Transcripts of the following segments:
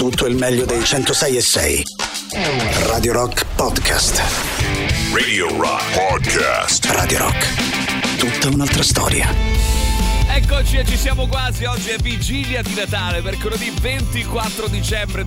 tutto il meglio dei 106.6. Radio Rock Podcast. Radio Rock Podcast. Radio Rock, tutta un'altra storia. Eccoci e ci siamo quasi, oggi è vigilia di Natale, mercoledì 24 dicembre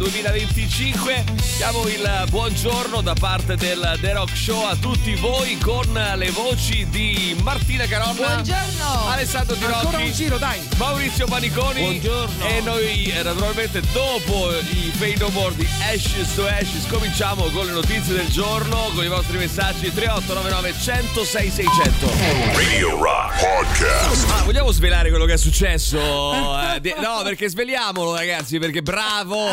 2025. Diamo il buongiorno da parte del The Rock Show a tutti voi con le voci di Martina Caronna. Buongiorno. Alessandro Di Ancora Rocchi, un giro, dai. Maurizio Paniconi. Buongiorno. E noi naturalmente dopo i Fade No More di Ashes to Ashes cominciamo con le notizie del giorno, con i vostri messaggi 3899 106 600. Radio Rock Podcast. Vogliamo svelare quello che è successo? No, perché sveliamolo, ragazzi, perché bravo.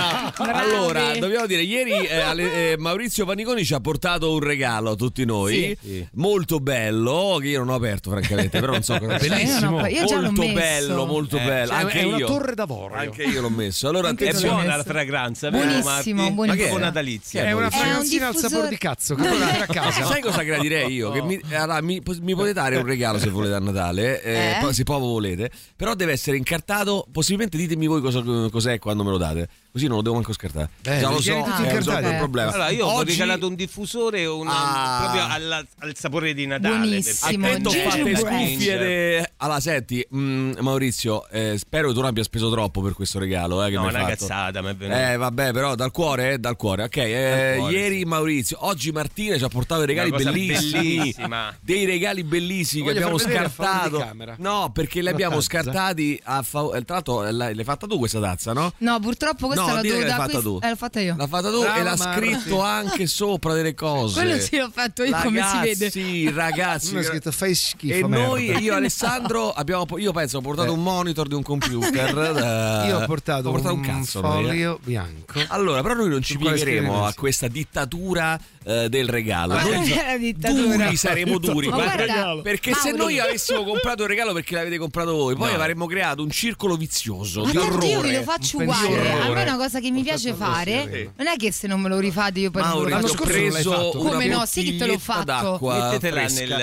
Allora, dobbiamo dire, ieri Maurizio Paniconi ci ha portato un regalo a tutti noi, sì. Molto bello, che io non ho aperto francamente, però non so cosa. Bellissimo. Io già l'ho molto messo. bello, molto bello. Anche è io. una torre d'avorio. Anche io l'ho messo. Allora, Anche È tu l'hai buona messo. la fragranza, Buonissimo, vero? buonissimo. Ma che è? natalizia. È una fragazzina al diffusore. sapore di cazzo che puoi mettere a casa. Sai cosa gradirei io? Che mi potete dare un regalo se volete a Natale, se proprio volete, però deve essere incartato. Possibilmente ditemi voi cos'è quando me lo date, così non lo devo manco scartare. Bello, Già lo so, tieni tutto è incartato. un problema. Allora, io ho Oggi regalato un diffusore proprio al sapore di Natale. Buonissimo. Attento, fate Gingerbread. cuffie. Allora, senti, Maurizio, spero che tu non abbia speso troppo per questo regalo. Che No, mi hai una fatto. cazzata mi è venuta. Vabbè, però dal cuore. Ok, Dal cuore, ieri sì. Maurizio, oggi Martina ci ha portato dei regali Una cosa bellissimi. bellissima. Dei regali bellissimi che Voglio abbiamo far vedere a favore scartato. di camera. No, perché li abbiamo Tazza. scartati tra l'altro l'hai fatta tu questa tazza, no? No, purtroppo questa No, l'ho dite che dovuta l'hai fatta tu. l'ho fatta io. L'ha fatta tu Brava, e l'ha Marti. scritto anche sopra delle cose. Quello sì l'ho fatto io, come si vede. Sì, ragazzi. Non è scritto fai schifo. E noi, merda. io e Alessandro, io penso ho portato un monitor di un computer. Io ho portato un cazzo. noi, foglio bianco. Allora, però noi non ci Sul quale piegheremo scrivere a questa dittatura del regalo. Ma Noi non è la dittatura. duri saremo duri. Ma guarda, Perché se Mauri. noi avessimo comprato il regalo perché l'avete comprato voi, poi avremmo creato un circolo vizioso Ma di tanto io orrore. ve lo faccio Un uguale. pensiero A me orrore. è una cosa che mi piace fare. Non è che se non me lo rifate io poi non Mauri, me lo ti ho faccio. scorso non l'hai preso fatto. una Come no? Sì che te l'ho bottiglietta fatto. d'acqua Mettetela fresca.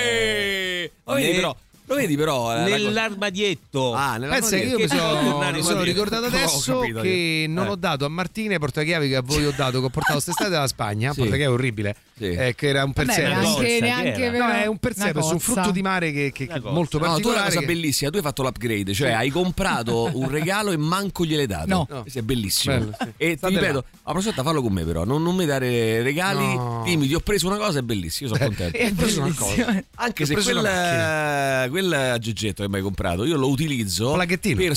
nel- Lo vedi però la cosa- Nell'armadietto. nella Pensa che io maglietta. mi sono Armadietto. ricordato Ho adesso capito che non ho dato a Martina i portachiavi che a voi ho dato, che ho portato quest'estate dalla Spagna. Sì. Portachiavi orribile, Sì. che era un Vabbè, persepe. cozza, neanche che era? No, è un persepe su un frutto di mare che Una cosa. molto No, tu hai una particolare. cosa che- bellissima, tu hai fatto l'upgrade, cioè hai comprato un regalo e manco gliel'hai dato. No. Questo è bellissimo. Bello, sì. E ti State ripeto, là. la prossima volta fallo con me però, non mi dare regali, No. dimmi ti ho preso una cosa, è bellissimo, io sono contento. È Ho preso una cosa. bellissimo. Anche Ho se preso quel aggegetto che mi hai comprato, io lo utilizzo Plaghettino. per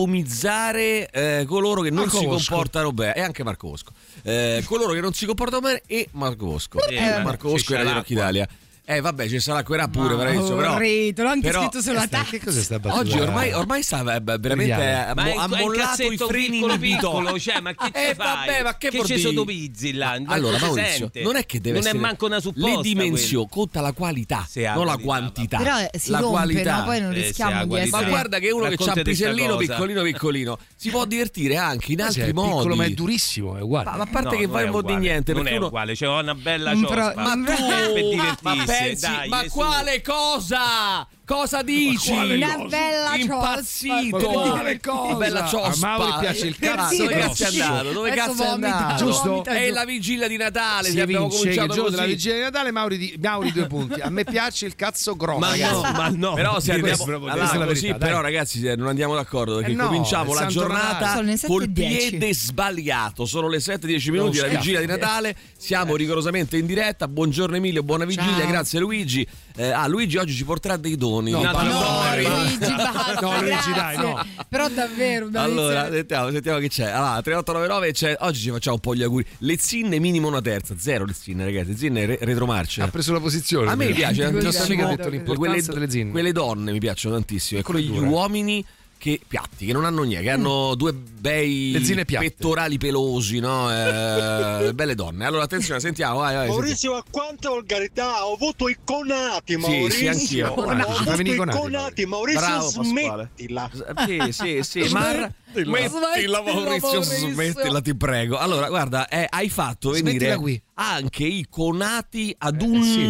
sodomizzare coloro che non Marco si Bosco. comportano bene, e anche Marco Bosco. Coloro che non si comportano bene e Marco Bosco. Marco Bosco era di Rock Italia. Vabbè, ci sarà quella pure, veramente, però. Orrito, l'ho anche però- scritto sulla tazza. Che cos'è sta battuta? Oggi ormai sta veramente Brillante. Ma ha mollato i freni in piccolo, cioè, ma che ci fai? vabbè, ma che vuol ci dire? sodomizzi là? Allora, Non si Maurizio, sente. non è che deve non essere è manco una supposta. le dimensioni, conta la qualità, Sì, la non la qualità, quantità. Però si la rompe, qualità. no? Poi non sì, rischiamo la di qualità. Ma essere. guarda che uno che c'ha un Raccontati sta pisellino cosa. piccolino si può divertire anche in Sì, altri è piccolo, modi. ma è durissimo, è uguale. Ma a parte No, che non fai è un po' di uguale. niente, non perché è uno uguale, c'è una bella Un ciospa. pro- ma tu per divertirsi, ma pensi, dai, ma su. quale cosa? Cosa dici? Una bella impazzito. ciospa. Quale cosa? Bella ciospa. A Mauri piace il cazzo Dove cazzo è grosso. andato? Dove Adesso cazzo è vomita, andato? Giusto? vomita È giù. la vigilia di Natale, Si se abbiamo vince il cominciato giorno della così. vigilia di Natale. Mauri 2 punti. A me piace il cazzo grosso. Ma no, ma no. Però se Questa andiamo è proprio- allora, questa è la così, verità, dai. però ragazzi non andiamo d'accordo perché no, cominciamo è la Santo giornata Natale. Sono le 7:10. col piede sbagliato. Sono le 7:10 minuti della schiaffo. vigilia di Natale. Siamo rigorosamente in diretta. Buongiorno Emilio, buona vigilia, Ciao. grazie Luigi. Luigi oggi ci porterà dei doni. No, No, Nadolari. Luigi, basta, No, Luigi, grazie. dai, no. Però davvero, dai, Allora, se- sentiamo che c'è. Allora, 3899 c'è. Oggi ci facciamo un po' gli auguri. Le zinne minimo una terza, zero le zinne, ragazzi. Zinne retromarcia. Ha preso la posizione. A me piace Il nostro tantissimo amico ha detto l'importanza delle zinne. quelle donne mi piacciono tantissimo e quelli gli uomini che piatti, che non hanno niente, che hanno due bei Le zinne piatte. pettorali pelosi, no? Belle donne. Allora attenzione, sentiamo, vai. Maurizio, a quanta volgarità ho avuto i conati, Maurizio. sì, anch'io. Ho Conati, avuto fammi i i conati, conati, Maurizio, Bravo, Pasquale. smettila. Sì, ma smettila Maurizio, smettila, ti prego. Allora, guarda, hai fatto venire Smettila qui. anche i conati ad sì, un Mauri.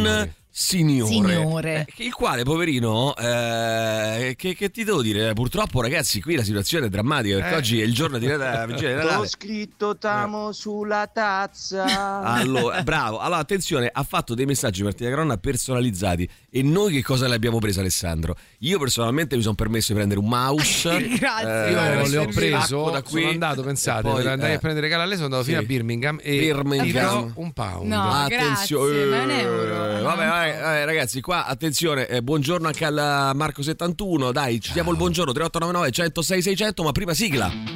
Signore. Il quale, poverino, che ti devo dire? Purtroppo, ragazzi, qui la situazione è drammatica, perché oggi è il giorno di Natale. Ho scritto Tamo sulla tazza. Allora, bravo. Allora, attenzione, ha fatto dei messaggi Martina Caronna personalizzati. E noi che cosa le abbiamo preso, Alessandro? Io personalmente mi sono permesso di prendere un mouse. Grazie. Io le ho preso da qui. Sono andato, pensate, Poi, per andare a prendere regalo a lei, sono andato fino a Birmingham e un pound. No, attenzione. grazie, ma è un euro. Vabbè, ragazzi, qua attenzione, buongiorno anche al Marco 71. Dai, ci diamo il buongiorno. 3899 106 600, ma prima sigla.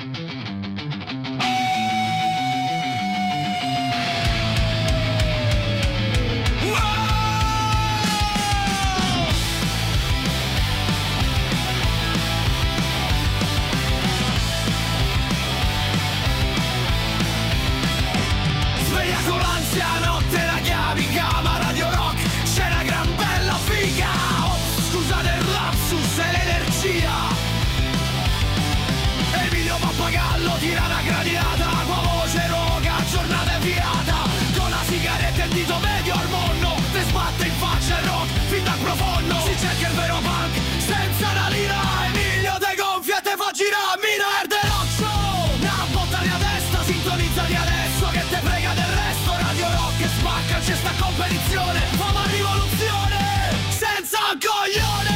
Tira una granata, tua voce roga, giornata inviata. Con la sigaretta e il dito medio al mondo, te sbatte in faccia il rock fin dal profondo. Si cerca il vero punk, senza una lira. Emilio te gonfia e te fa girare, mina erde roccio. Una botta nella testa, sintonizzati adesso che te frega del resto. Radio Rock e spacca, c'è sta competizione. Fama rivoluzione, senza un coglione.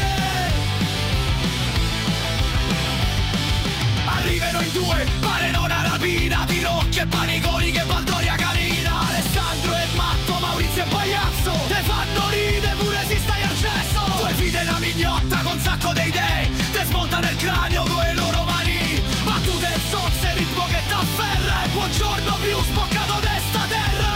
Arrivano in due, pare non una rapina. Tirocchi e paniconi che Valdoria canina. Alessandro è matto, Maurizio è pagliazzo. Te fanno ride pure si stai al cesso. Due fide una mignotta con sacco dei dei. Te smonta nel cranio con le loro mani. Battute e zozze, ritmo che t'afferra. E buongiorno più spoccato testa terra.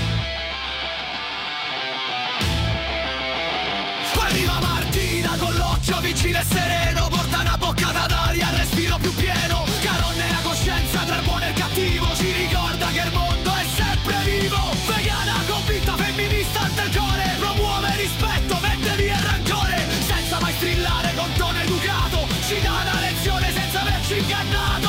Arriva Martina con l'occhio vicino e sereno. Porta una boccata d'aria, respiro più pieno. Caronne la coscienza tra il buono e il cattivo. Ci ricorda che il mondo è sempre vivo. Vegana convinta, femminista ante il cuore. Promuove rispetto, mette via il rancore. Senza mai strillare con tono educato. Ci dà una lezione senza averci ingannato.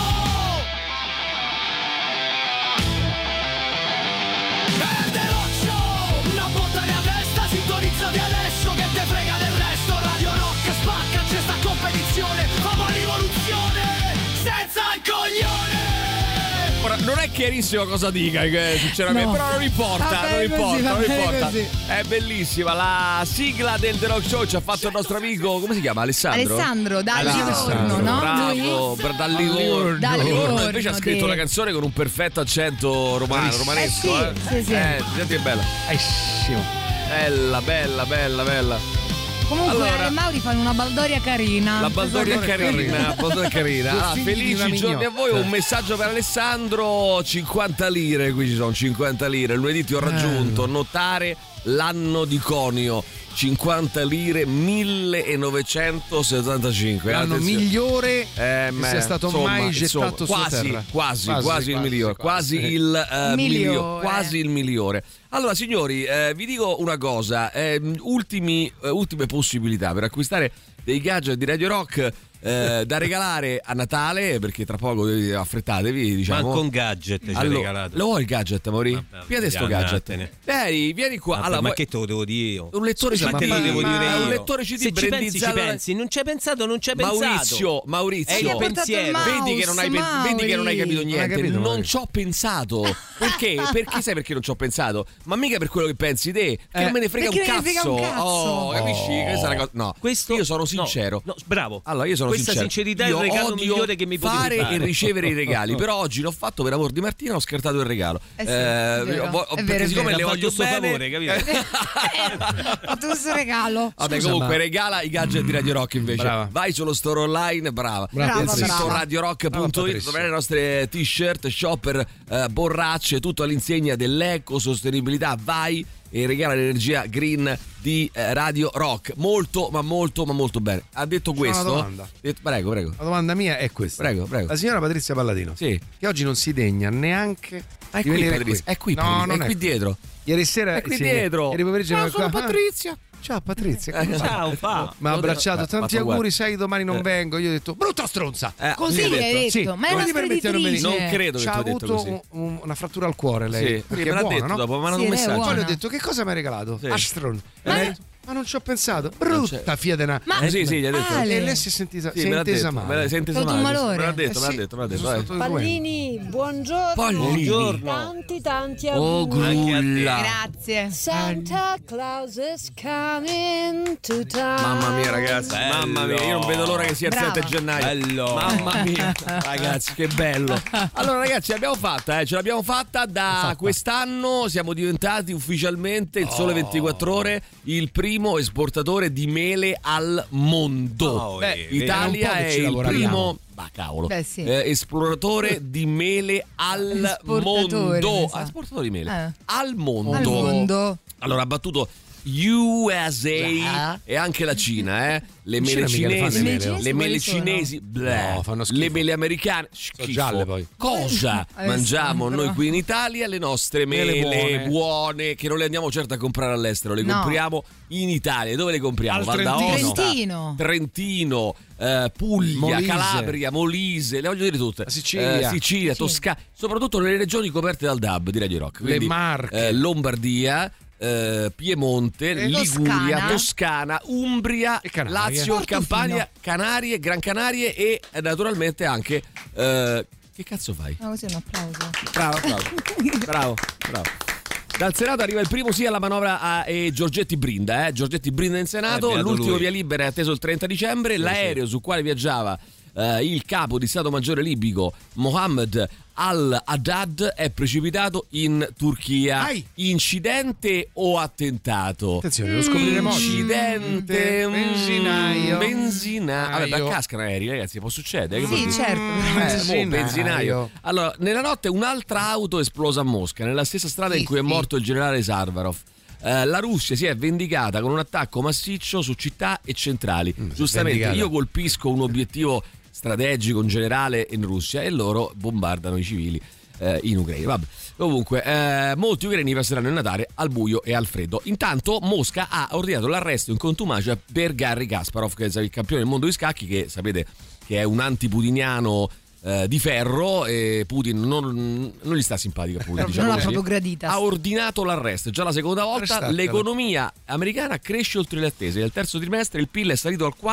Verde roccio, una botta nella testa. Sintonizzati adesso che te frega del resto. Radio Rock spacca, c'è sta competizione. Fama rivoluzione, senza il coglione. Ora, non è chiarissimo cosa dica, sinceramente, No. però non importa, Vabbè, non così. importa. È bellissima la sigla del The Rock Show, ci ha fatto il nostro amico, come si chiama? Alessandro, da Livorno, no? bravo, Lui? da Livorno. Da Livorno, Invece ha scritto una canzone con un perfetto accento romanesco. Sì. Senti che bella. Bella. Comunque Allora, Ale e Mauri fanno una baldoria carina. La baldoria carina. Allora, felici giorni a voi. Un messaggio per Alessandro: 50 lire. Qui ci sono 50 lire. Lunedì ti ho raggiunto. Notare l'anno di conio. 50 lire 1975. L'anno migliore che sia stato mai gettato sulla terra. Quasi il migliore. Quasi il migliore. Allora, signori, vi dico una cosa: ultime possibilità per acquistare dei gadget di Radio Rock da regalare a Natale, perché tra poco affrettatevi, diciamo. Ma con gadget ci hai regalato. Lo vuoi il gadget, Mauri? Vieni sto gadget. Vieni qua. Vabbè, allora, ma che te lo devo dire io? Un lettore CD. Te lo devo dire io. Un lettore CD Se ci brandizzato. pensi. Non ci hai pensato. Maurizio, È il pensiero. vedi che non hai capito niente. Non ci ho pensato. Perché? Sai perché non ci ho pensato? Ma mica per quello che pensi te. Che non me ne frega un cazzo. Oh, capisci? Questa è una cosa. No, io sono sincero. No, bravo. Allora, io sono questa sincero. sincerità è il regalo migliore che mi potevi fare. E ricevere i regali. Però oggi l'ho fatto per amor di Martina, ho scartato il regalo. Perché siccome le voglio bene, favore, capito? Fatto questo regalo. Vabbè, comunque regala i gadget di Radio Rock invece. Brava. Vai sullo store online, brava. Nel sito radiorock.it trovare le nostre t-shirt, shopper, borracce, tutto all'insegna dell'ecosostenibilità. Vai e regala l'energia green di Radio Rock. Molto bene. Ha detto questo? Una domanda. Prego. La domanda mia è questa. Prego. La signora Patrizia Palladino, sì, che oggi non si degna neanche di venire qui. È qui, no, non è qui dietro. Ieri sera è qui dietro. Ieri pomeriggio sono Patrizia. Ciao Patrizia, ciao fa. mi ha abbracciato, tanti auguri, guarda. sai domani non vengo. Io ho detto brutta stronza. Così hai detto, Sì, ma è una come ti permetti di non venire? Non credo che C'ha tu hai detto avuto così. una frattura al cuore lei. Sì, Perché me è l'ha buona, detto no? dopo, mi ha mandato Sì, un lei è messaggio. Poi le ho buona. detto che cosa mi hai regalato? Sì. Astron. Ma- Ma non ci ho pensato. Brutta figlia di una. Sì, gli ha detto. Ale. E lei si è sentita, Sì, si è me l'ha intesa detto, male. si è intesa Avuto un male. malore. Me l'ha detto, Sì, me l'ha detto. sono stato Pallini, buongiorno. Pallini. Tanti Oh, auguri. grulla. Grazie. Santa Claus is coming to town. Mamma mia, ragazzi, mamma mia, io non vedo l'ora che sia il Brava. 7 gennaio. Bello. Mamma mia, ragazzi, che bello. Allora, ragazzi, l'abbiamo fatta, ce l'abbiamo fatta da quest'anno. Siamo diventati ufficialmente il Sole 24 Ore il primo esportatore di mele al mondo. Beh, Italia è un po' che è ci il lavoriamo. primo. Ma cavolo, Beh, sì. esploratore di mele al Esportatore, mondo. mi sa. Esportatore di mele Al al mondo. mondo. Allora ha battuto USA e anche la Cina, le In mele Cina mica le fanno cinesi, le mele, le mele quali sono? cinesi, bleh. No, fanno schifo. Le mele americane, schifo. gialle poi. Cosa mangiamo Alessandro. noi qui in Italia? Le nostre mele Mele buone, che non le andiamo certo a comprare all'estero, le No. compriamo in Italia. Dove le compriamo? Al Val Trentino. d'Aosta, Trentino, Puglia, Molise. Calabria, Molise, le voglio dire tutte. Sicilia. Sicilia, Toscana, soprattutto nelle regioni coperte dal DAB di Radio Rock. Quindi, Marche. Lombardia, Piemonte, Liguria, Toscana, Umbria, E Canarie. Lazio, Portofino. Campania, Canarie, Gran Canarie e naturalmente anche che cazzo fai? Ma così è un applauso. Bravo. Dal Senato arriva il primo sì alla manovra e Giorgetti brinda, Giorgetti brinda in Senato, beato l'ultimo lui. via libera è atteso il 30 dicembre, l'aereo sul quale viaggiava il capo di Stato Maggiore libico Mohammed al-Haddad è precipitato in Turchia. Ai. Incidente o attentato? Attenzione, lo scopriremo oggi. Incidente, Benzinaio. Vabbè, ma cascano aerei, ragazzi, può succedere. Che vuol Sì, dire? certo. Benzinaio. Allora, nella notte un'altra auto è esplosa a Mosca, nella stessa strada in cui è morto il generale Sarvarov. La Russia si è vendicata con un attacco massiccio su città e centrali. Giustamente, vendicata. io colpisco un obiettivo strategico in generale in Russia e loro bombardano i civili in Ucraina. Vabbè. Comunque, molti ucraini passeranno il Natale al buio e al freddo. Intanto Mosca ha ordinato l'arresto in contumacia per Garry Kasparov, che è il campione del mondo di scacchi, che sapete che è un antiputiniano di ferro, e Putin non gli sta simpatico a Putin, diciamo non l'ha così. proprio gradita. Ha ordinato l'arresto, già la seconda volta. Arrestatelo. L'economia americana cresce oltre le attese. Nel terzo trimestre il PIL è salito al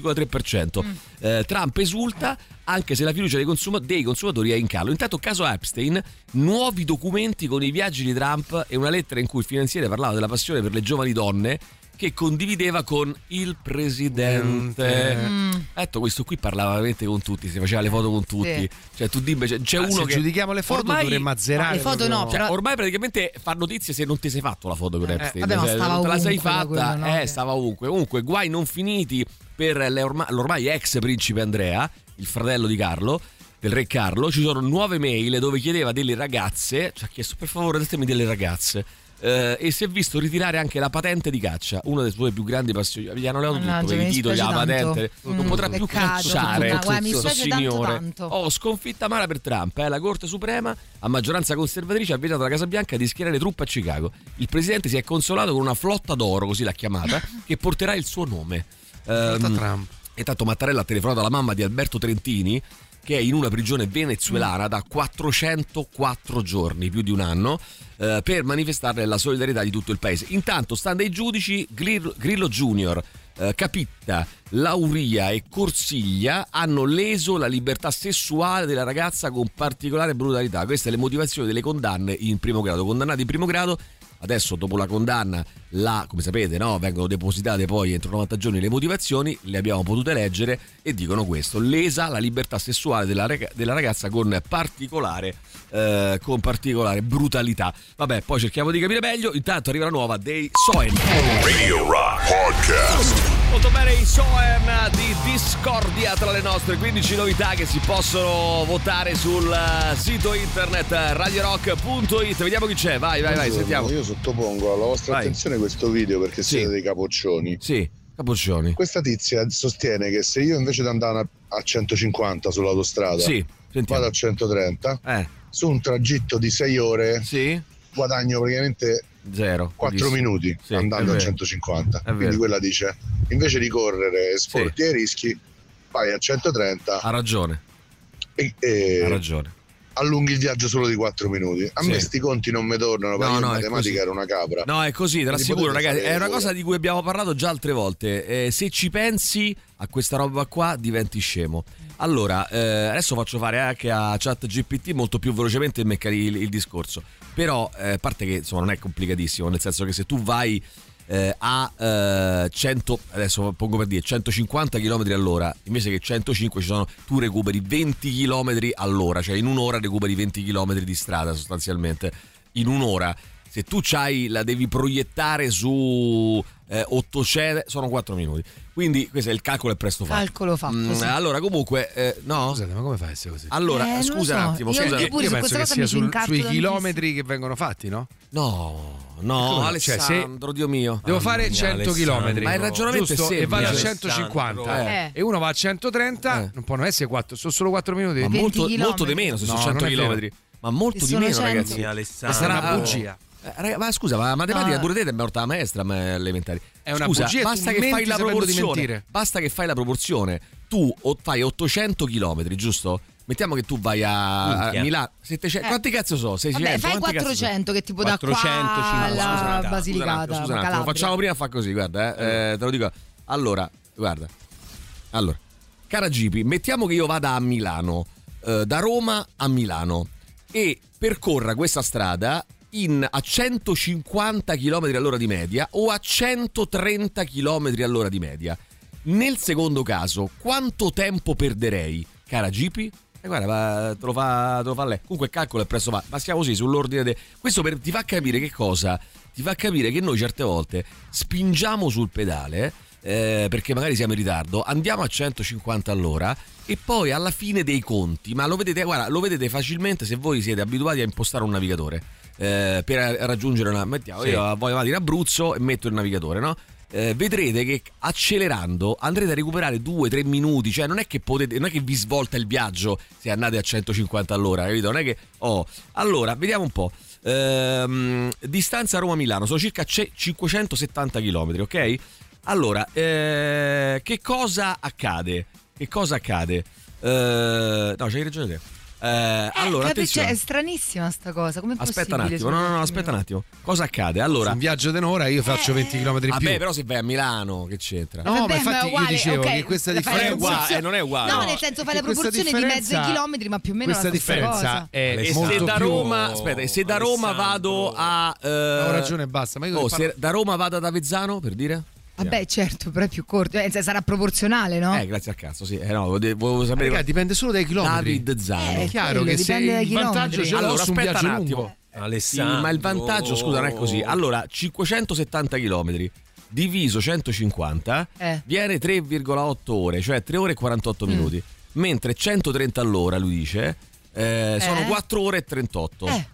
4,3%. Trump esulta, anche se la fiducia dei consumatori è in calo. Intanto, caso Epstein, nuovi documenti con i viaggi di Trump e una lettera in cui il finanziere parlava della passione per le giovani donne che condivideva con il presidente. Ecco, questo qui parlava veramente con tutti, si faceva le foto con tutti. Cioè, tu dimmi, c'è uno se che giudichiamo le foto ormai, dovremmo azzerare. le foto no, cioè, però ormai praticamente fa notizie se non ti sei fatto la foto con Epstein. vabbè, ma Cioè, stava non te la sei ovunque da fatta, quello, no? stava ovunque. Comunque, guai non finiti per l'ormai ex principe Andrea, il fratello di Carlo, del re Carlo. Ci sono nuove mail dove chiedeva delle ragazze, ci ha chiesto per favore datemi delle ragazze. E si è visto ritirare anche la patente di caccia, una delle sue più grandi passioni. Gli hanno levato tutto per i titoli, la patente, non potrà più peccato, cacciare. guarda, mi Questo spiace signore. tanto. Sconfitta amara per Trump. La Corte Suprema, a maggioranza conservatrice, ha vietato alla Casa Bianca di schierare truppe a Chicago. Il presidente si è consolato con una flotta d'oro, così l'ha chiamata, che porterà il suo nome. Trump. E tanto Mattarella ha telefonato alla mamma di Alberto Trentini, che è in una prigione venezuelana da 404 giorni, più di un anno, per manifestarle la solidarietà di tutto il paese. Intanto, stando ai giudici, Grillo Junior, Capitta, Lauria e Corsiglia hanno leso la libertà sessuale della ragazza con particolare brutalità. Queste le motivazioni delle condanne in primo grado. Condannati in primo grado. Adesso, dopo la condanna, come sapete, no, vengono depositate poi entro 90 giorni le motivazioni, le abbiamo potute leggere e dicono questo: lesa la libertà sessuale della ragazza con particolare brutalità. Vabbè, poi cerchiamo di capire meglio. Intanto arriva la nuova dei Soen. Radio Rock Podcast. Molto bene, i Soen di Discordia tra le nostre 15 novità che si possono votare sul sito internet radiorock.it. Vediamo chi c'è, vai, sentiamo. Io sottopongo alla vostra attenzione questo video perché siete dei capoccioni. Sì, capoccioni. Questa tizia sostiene che se io invece di andare a 150 sull'autostrada vado a 130 su un tragitto di 6 ore guadagno praticamente 4 minuti andando a 150. Quindi quella dice, invece di correre e sporti ai rischi, vai a 130. Ha ragione. Ha ragione. Allunghi il viaggio solo di 4 minuti. A me sti conti non mi tornano, perché in matematica era una capra. No, è così, te l'assicuro, ragazzi. È una cosa di cui abbiamo parlato già altre volte. Se ci pensi a questa roba qua, diventi scemo. Allora, adesso faccio fare anche a ChatGPT molto più velocemente il discorso. Però, a parte che insomma non è complicatissimo, nel senso che se tu vai a 100, adesso pongo per dire 150 km all'ora, invece che 105 tu recuperi 20 km all'ora, cioè in un'ora recuperi 20 km di strada sostanzialmente, in un'ora. Se tu la devi proiettare su 800, sono 4 minuti. Quindi questo è il calcolo, è presto fatto. Calcolo fatto. Sì. Allora comunque no. Scusate, ma come fa a essere così? Allora, scusa un attimo. Io penso che sia sui chilometri che vengono fatti, no? No, Alessandro, Dio mio. Devo fare 100 km. Ma il ragionamento è semplice. E vado a 150 e uno va a 130, non possono essere 4, sono solo 4 minuti. Ma molto di meno se sono 100 km. Ma molto di meno, ragazzi. Alessandro, sarà una bugia. Ma scusa, ma matematica pure te è morta la maestra elementari. È una scusa, bugia, basta che fai la proporzione. Basta che fai la proporzione. Tu fai 800 km, giusto? Mettiamo che tu vai a Milano, 700, quanti cazzo so? 600? Vabbè, fai 400 che tipo da qua alla Basilicata. Scusa un attimo, facciamo prima fa così, guarda, te lo dico. Allora, guarda. Allora, cara Gipi, mettiamo che io vada a Milano, da Roma a Milano, e percorra questa strada a 150 km all'ora di media o a 130 km all'ora di media. Nel secondo caso, quanto tempo perderei, cara Gipi? Guarda, te lo fa lei. Comunque il calcolo è presto, ma siamo così sull'ordine questo ti fa capire che cosa? Ti fa capire che noi certe volte spingiamo sul pedale perché magari siamo in ritardo, andiamo a 150 all'ora e poi alla fine dei conti, ma lo vedete facilmente se voi siete abituati a impostare un navigatore per raggiungere io voglio andare in Abruzzo e metto il navigatore, no? Vedrete che accelerando andrete a recuperare 2-3 minuti, cioè non è che vi svolta il viaggio se andate a 150 all'ora, capito? Non è che allora vediamo un po'. Distanza Roma-Milano sono circa 570 km, ok? Allora, che cosa accade? No, c'hai ragione te. Allora, attenzione. È stranissima sta cosa. Come aspetta un attimo, no, aspetta un attimo. Cosa accade? Allora, un viaggio di un'ora io faccio 20 km in più. Vabbè, però se vai a Milano, che c'entra? No, ma infatti io dicevo che questa differenza non è uguale. No, nel senso fai la proporzione di mezzo chilometri, ma più o meno questa la stessa differenza è e se da Roma, aspetta, se da Roma vado a ho ragione, basta, ma io se da Roma vado ad Avezzano, per dire? Vabbè, certo, però è più corto, sarà proporzionale, no? Grazie al cazzo, sì. No, volevo sapere. Ragazzi, dipende solo dai chilometri. David Zano. È chiaro che se il vantaggio ce l'ho su un viaggio lungo. Alessandro. Sì, ma il vantaggio, scusa, non è così. Allora, 570 km diviso 150 viene 3,8 ore, cioè 3 ore e 48 minuti. Mentre 130 all'ora, lui dice, sono 4 ore e 38.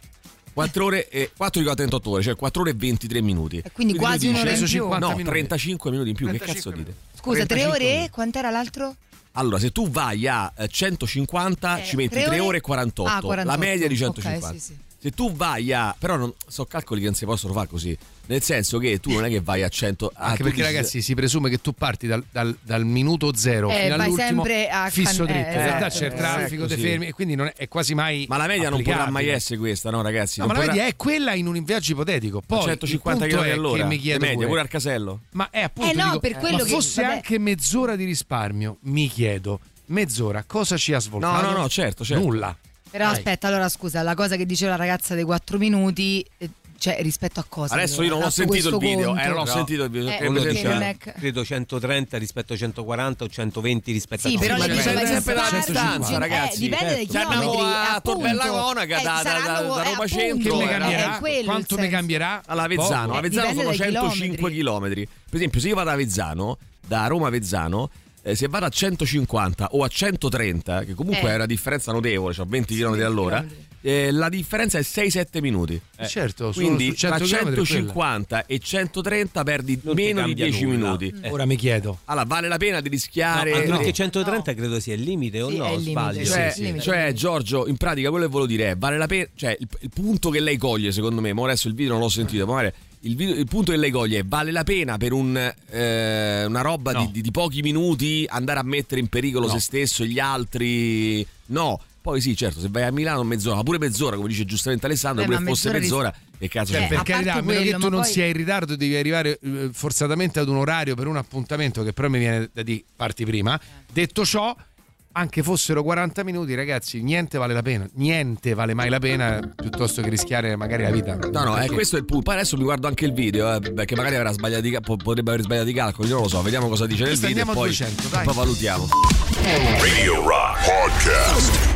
4,38 ore, cioè 4 ore e 23 minuti. Quindi quasi un'ora in più. No, 35 minuti in più. Che cazzo dite? Scusa, 3 ore e quant'era l'altro? Allora, se tu vai a 150 ci metti 3 ore e 48. 48. La media di 150. Okay, sì. Se tu vai però so calcoli che non si possono fare così. Nel senso che tu non è che vai a 100. Anche perché ragazzi si presume che tu parti dal minuto zero fino all'ultimo fisso dritto. In realtà c'è il traffico, te fermi e quindi non è quasi mai. Ma la media non potrà mai essere questa, no ragazzi? No, ma la media è quella in un viaggio ipotetico. Poi 150 km all'ora. Che mi chiedo pure al casello. Ma è appunto no, per quello ma fosse anche mezz'ora di risparmio, mi chiedo, mezz'ora cosa ci ha svoltato? No, certo. Nulla. Però aspetta, allora scusa, la cosa che diceva la ragazza dei 4 minuti, cioè rispetto a cosa? Adesso io non ho sentito il video, non ho sentito il video. Credo 130 rispetto a 140 o 120 rispetto a 150. Sì, però dipende sempre dalla distanza, ragazzi. Dipende dai chilometri. Andiamo a Torbella Monaca da Roma Centro. Quanto mi cambierà? Alla Avezzano. Avezzano sono 105 km. Per esempio, se io vado a Avezzano, da Roma a Avezzano, se vado a 150 o a 130, che comunque è una differenza notevole, cioè 20 km all'ora, la differenza è 6-7 minuti. Certo, quindi su 100 tra 150 e 130 perdi non meno di 10 minuti. Ora mi chiedo. Allora, vale la pena di rischiare? No, perché 130 credo sia il limite, o no? Sbaglio. Cioè, Giorgio, in pratica quello che volevo dire è, vale la pena, cioè il punto che lei coglie, secondo me, ma adesso il video non l'ho sentito, ma il punto che lei coglie è: vale la pena per una roba di pochi minuti andare a mettere in pericolo se stesso e gli altri? No. Poi sì, certo, se vai a Milano mezz'ora, ma pure mezz'ora, come dice giustamente Alessandro, pure fosse mezz'ora, che cazzo c'è? Per carità, a meno che tu non sia in ritardo, devi arrivare forzatamente ad un orario per un appuntamento che però mi viene da dire parti prima. Detto ciò, anche fossero 40 minuti, ragazzi, niente vale la pena. Niente vale mai la pena piuttosto che rischiare magari la vita. No, questo è il punto. Poi adesso mi guardo anche il video, perché magari avrà sbagliato potrebbe aver sbagliato i calcoli, io non lo so, vediamo cosa dice nel video e poi 200, poi valutiamo. Radio Rock Podcast.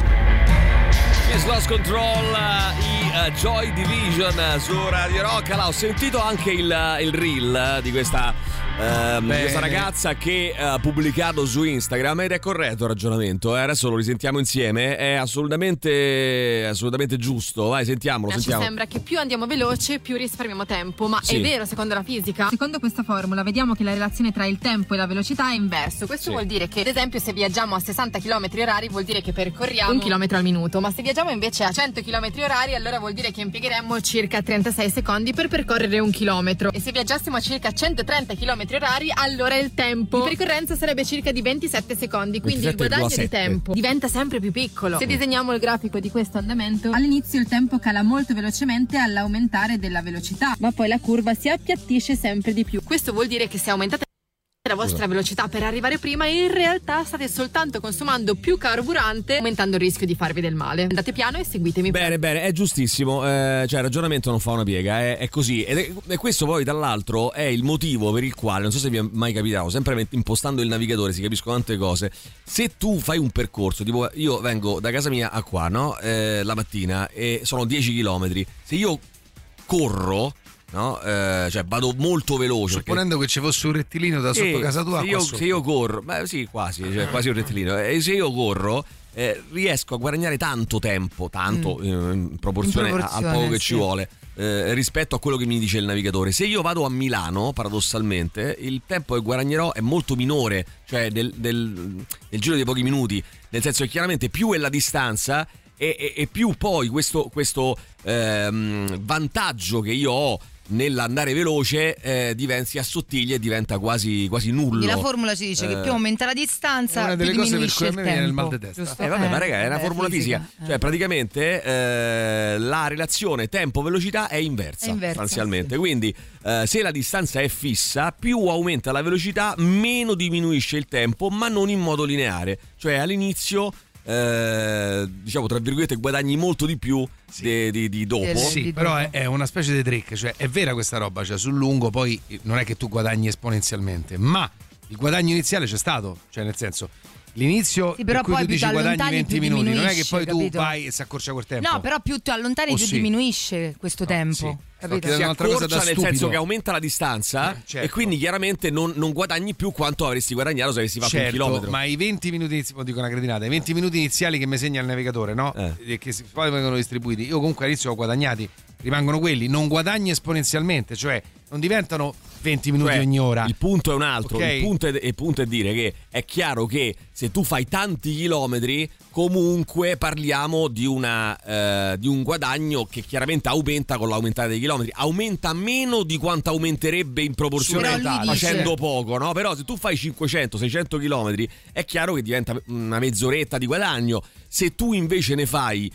Lost Control, i Joy Division su Radio Rock. Allora, ho sentito anche il reel di questa ragazza che ha pubblicato su Instagram, ed è corretto il ragionamento, adesso lo risentiamo insieme, è assolutamente giusto. Vai, sentiamolo. Ci sembra che più andiamo veloce più risparmiamo tempo, ma è vero secondo la fisica? Secondo questa formula vediamo che la relazione tra il tempo e la velocità è inverso. Questo vuol dire che, ad esempio, se viaggiamo a 60 km/h vuol dire che percorriamo 1 km al minuto, ma se viaggiamo invece a 100 km/h allora vuol dire che impiegheremmo circa 36 secondi per percorrere 1 chilometro, e se viaggiassimo a circa 130 km/h allora il tempo di percorrenza sarebbe circa di 27 secondi, quindi il guadagno di tempo diventa sempre più piccolo. Se disegniamo il grafico di questo andamento, all'inizio il tempo cala molto velocemente all'aumentare della velocità, ma poi la curva si appiattisce sempre di più. Questo vuol dire che se aumentate la vostra velocità per arrivare prima, in realtà state soltanto consumando più carburante, aumentando il rischio di farvi del male. Andate piano e seguitemi. Bene, è giustissimo, cioè il ragionamento non fa una piega, è così, ed è questo poi dall'altro è il motivo per il quale, non so se vi è mai capitato, sempre impostando il navigatore si capiscono tante cose. Se tu fai un percorso, tipo io vengo da casa mia a qua, no? La mattina, e sono 10 km, se io corro, no? Cioè vado molto veloce, supponendo che ci fosse un rettilineo da sotto casa tua, se io corro, quasi un rettilineo, e se io corro riesco a guadagnare tanto tempo, in proporzione al poco che ci vuole, rispetto a quello che mi dice il navigatore. Se io vado a Milano, paradossalmente il tempo che guadagnerò è molto minore, cioè del giro di pochi minuti, nel senso che chiaramente più è la distanza e più poi questo vantaggio che io ho nell'andare veloce si assottiglia e diventa quasi nullo. Quindi la formula ci dice che più aumenta la distanza, una delle più cose per cui il a me viene il mal di testa. Vabbè, ma raga, è una formula fisica. Cioè praticamente la relazione tempo-velocità è inversa sostanzialmente. Quindi se la distanza è fissa, più aumenta la velocità, meno diminuisce il tempo, ma non in modo lineare. Cioè all'inizio diciamo tra virgolette guadagni molto di più di dopo. Sì, però è una specie di trick, cioè è vera questa roba, cioè sul lungo poi non è che tu guadagni esponenzialmente, ma il guadagno iniziale c'è stato, cioè nel senso l'inizio, sì, però per cui poi tu dici guadagni 20 minuti, non è che poi tu vai e si accorcia quel tempo. No, però più tu allontani più diminuisce questo tempo. Sì. Capito? Si accorcia nel senso che aumenta la distanza, certo. E quindi chiaramente non guadagni più quanto avresti guadagnato se avessi fatto un chilometro. Ma i 20 minuti, dico una cretinata, i 20 minuti iniziali che mi segna il navigatore, no? Che poi vengono distribuiti, io comunque all'inizio ho guadagnati, rimangono quelli, non guadagni esponenzialmente, cioè non diventano 20 minuti ogni ora. Il punto è un altro, okay. Il punto è dire che è chiaro che se tu fai tanti chilometri comunque parliamo di un guadagno che chiaramente aumenta con l'aumentare dei chilometri, aumenta meno di quanto aumenterebbe in proporzione facendo poco, no? Però se tu fai 500-600 chilometri è chiaro che diventa una mezz'oretta di guadagno. Se tu invece ne fai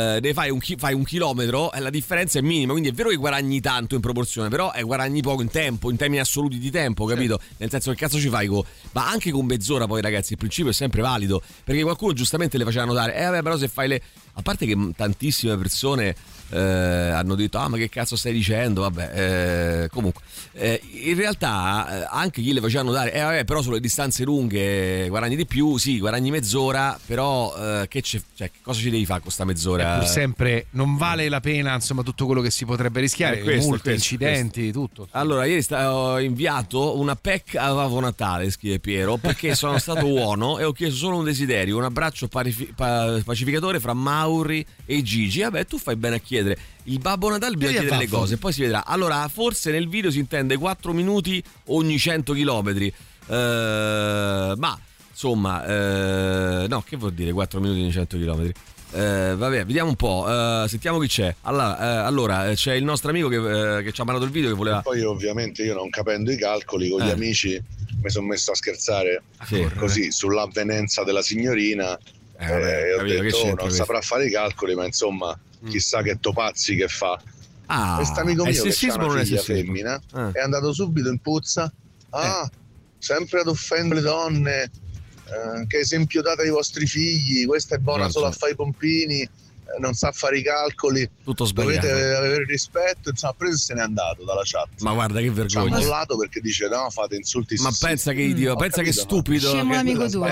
un chilometro, la differenza è minima, quindi è vero che guadagni tanto in proporzione, però guadagni poco in tempo, in termini assoluti di tempo, capito? Nel senso che cazzo ci fai ma anche con mezz'ora poi, ragazzi, il principio è sempre valido, perché qualcuno giustamente le faceva notare vabbè, però se fai a parte che tantissime persone hanno detto ma che cazzo stai dicendo, vabbè, comunque in realtà anche chi le faceva notare vabbè, però sulle distanze lunghe guadagni di più, sì, guadagni mezz'ora, però che cosa ci devi fare con sta mezz'ora? Pur sempre non vale la pena, insomma, tutto quello che si potrebbe rischiare, multe, incidenti, tutto. Allora ieri ho inviato una PEC a Babbo Natale, scrive Piero, perché sono stato buono e ho chiesto solo un desiderio, un abbraccio pacificatore fra Mauro Mauri e Gigi. Vabbè, tu fai bene a chiedere. Il Babbo Natale bisogna chiedere le cose, poi si vedrà. Allora, forse nel video si intende 4 minuti ogni 100 chilometri. Ma insomma, no, che vuol dire 4 minuti ogni 100 chilometri? Vabbè, vediamo un po', sentiamo chi c'è. Allora, c'è il nostro amico che ci ha mandato il video che voleva. E poi ovviamente io, non capendo i calcoli, con gli amici mi sono messo a scherzare così sull'avvenenza della signorina. E ho detto, non saprà fare i calcoli, ma insomma chissà che topazzi che fa. Quest'amico mio che ha una figlia femmina è andato subito in puzza. Sempre ad offendere le donne. Che esempio date ai vostri figli? Questa è buona solo a fare i pompini, non sa fare i calcoli, tutto sbagliato, dovete avere rispetto. Insomma, preso se n'è andato dalla chat. Ma guarda che vergogna, ci ha mollato perché dice no, fate insulti. Ma pensa che idiota, pensa che stupido, scemo l'amico tuo,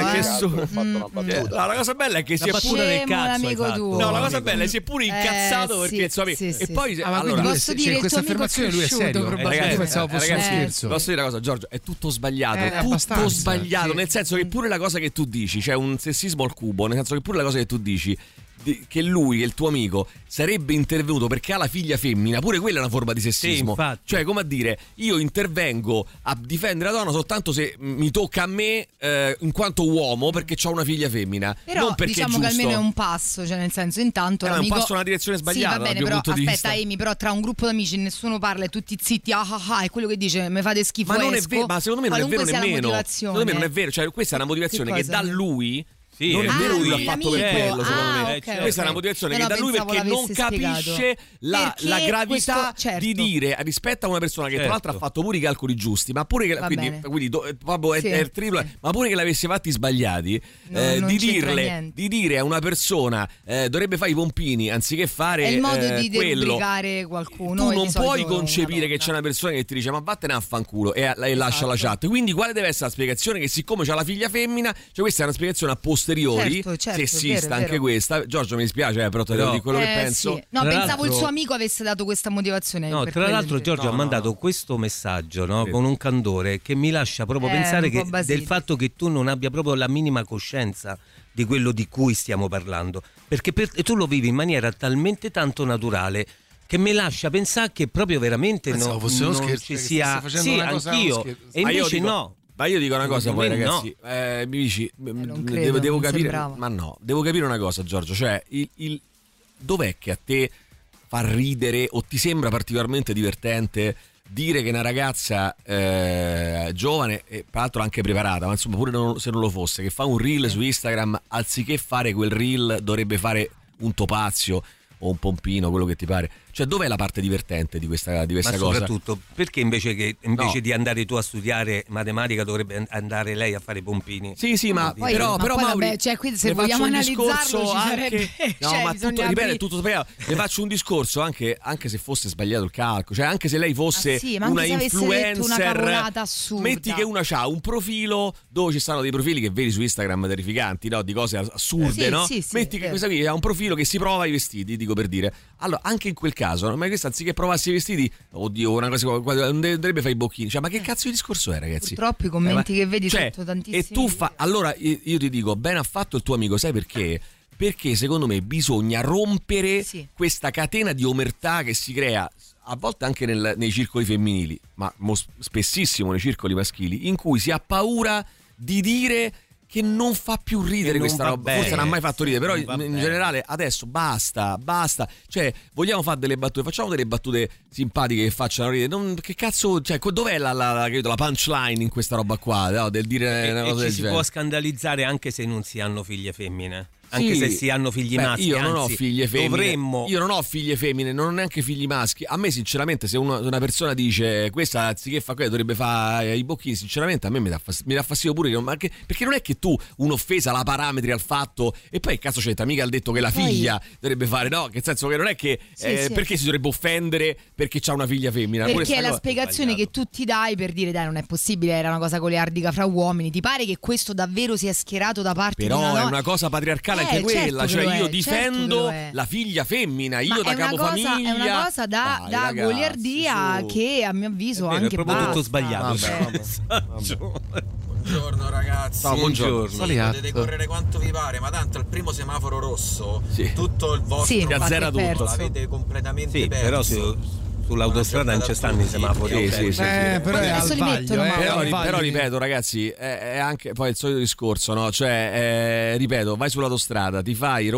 la cosa bella è che si è pure del cazzo, no, la cosa bella è che si è pure incazzato perché insomma, e poi allora posso dire questa affermazione lui è serio, ragazzi, pensavo fosse uno scherzo. Posso dire una cosa, Giorgio, è tutto sbagliato, tutto sbagliato, nel senso che pure la cosa che tu dici, c'è un sessismo al cubo, nel senso che pure la cosa che tu dici che lui, che il tuo amico, sarebbe intervenuto perché ha la figlia femmina, pure quella è una forma di sessismo. Cioè, come a dire, io intervengo a difendere la donna soltanto se mi tocca a me in quanto uomo perché ho una figlia femmina. Però non perché diciamo è che almeno è un passo, cioè nel senso, intanto è un passo nella direzione sbagliata. Sì, va bene, però aspetta Amy, però tra un gruppo d'amici nessuno parla e tutti zitti, è quello che dice mi fate schifo. Ma non è vero, ma secondo me non è vero nemmeno. Secondo me non è vero, cioè questa è una motivazione che da lui. Sì, non è vero che lui l'ha fatto per quello, secondo me. Okay, questa è una motivazione che da lui perché non capisce la gravità di dire rispetto a una persona che tra l'altro ha fatto pure i calcoli giusti, ma pure che quindi è triplo, ma pure che l'avesse fatti sbagliati, di dire a una persona dovrebbe fare i pompini anziché fare è il modo di quello, derubricare qualcuno. Tu non puoi concepire che c'è una persona che ti dice ma vattene a fanculo e lascia la chat. Quindi quale deve essere la spiegazione? Che siccome c'ha la figlia femmina, cioè questa è una spiegazione a posteriori, sessista anche questa. Giorgio, mi dispiace, però te lo dico quello che penso. Sì. No, pensavo il suo amico avesse dato questa motivazione. No, tra l'altro Giorgio ha mandato questo messaggio, no? Con un candore che mi lascia proprio pensare che del fatto che tu non abbia proprio la minima coscienza di quello di cui stiamo parlando, perché tu lo vivi in maniera talmente tanto naturale che mi lascia pensare che proprio veramente non ci sia. Sì, anch'io. E invece no. Ma io dico una cosa poi, ragazzi, mi dici, devo capire, ma no, devo capire una cosa, Giorgio, cioè dov'è che a te fa ridere o ti sembra particolarmente divertente dire che una ragazza giovane e peraltro anche preparata, ma insomma pure se non lo fosse, che fa un reel su Instagram, anziché fare quel reel dovrebbe fare un topazio o un pompino, quello che ti pare. Cioè, dov'è la parte divertente di questa cosa? Soprattutto, perché invece di andare tu a studiare matematica dovrebbe andare lei a fare i pompini? Sì, ma però Mauri, cioè, qui se vogliamo analizzarlo ci sarebbe ma tutto, ripeto, è tutto sbagliato. Le faccio un discorso anche se fosse sbagliato il calcolo, cioè anche se lei fosse una influencer, metti che una c'ha un profilo dove ci stanno dei profili che vedi su Instagram terrificanti, no? Di cose assurde, no? Metti che questa qui ha un profilo che si prova i vestiti, dico per dire. Allora, anche in quel caso, ma questa anziché provarsi i vestiti, oddio, una cosa non dovrebbe fare i bocchini. Cioè, ma che cazzo di discorso è, ragazzi? Purtroppo i commenti che vedi sotto tantissimi. E tu allora io ti dico, bene ha fatto il tuo amico, sai perché? Perché secondo me bisogna rompere questa catena di omertà che si crea a volte anche nei circoli femminili, ma spessissimo nei circoli maschili, in cui si ha paura di dire che non fa più ridere questa roba. Forse non ha mai fatto ridere, però in generale adesso basta. Cioè, vogliamo fare delle battute, facciamo delle battute simpatiche che facciano ridere. Che cazzo, cioè, dov'è la punchline in questa roba qua, no? Del dire una cosa del genere? Si può scandalizzare anche se non si hanno figlie femmine. Anche se si hanno figli maschi. Io non ho figlie femmine. Dovremmo. Io non ho figlie femmine, non ho neanche figli maschi. A me, sinceramente, se una persona dice questa anziché fa quello dovrebbe fare i bocchini, sinceramente a me mi dà fastidio pure. Perché non è che tu un'offesa la parametri al fatto e poi cazzo c'entra, mica ha detto che la figlia dovrebbe fare, no? Che nel senso che non è che perché si dovrebbe offendere perché c'ha una figlia femmina. Perché è la spiegazione che tu ti dai per dire dai, non è possibile, era una cosa goliardica fra uomini. Ti pare che questo davvero sia schierato da parte di una donna? Però è una cosa patriarcale anche quella, certo, cioè io difendo la figlia femmina, io da capofamiglia. È una cosa da goliardia che a mio avviso anche è proprio tutto sbagliato. Buongiorno ragazzi. Ciao, buongiorno. Potete correre quanto vi pare, ma tanto al primo semaforo rosso tutto il vostro azzera tutto. l'avete completamente perso. Però sull'autostrada non ci stanno i semafori. Però è al vaglio, però ripeto ragazzi, è anche poi il solito discorso, no? Cioè ripeto, vai sull'autostrada, ti fai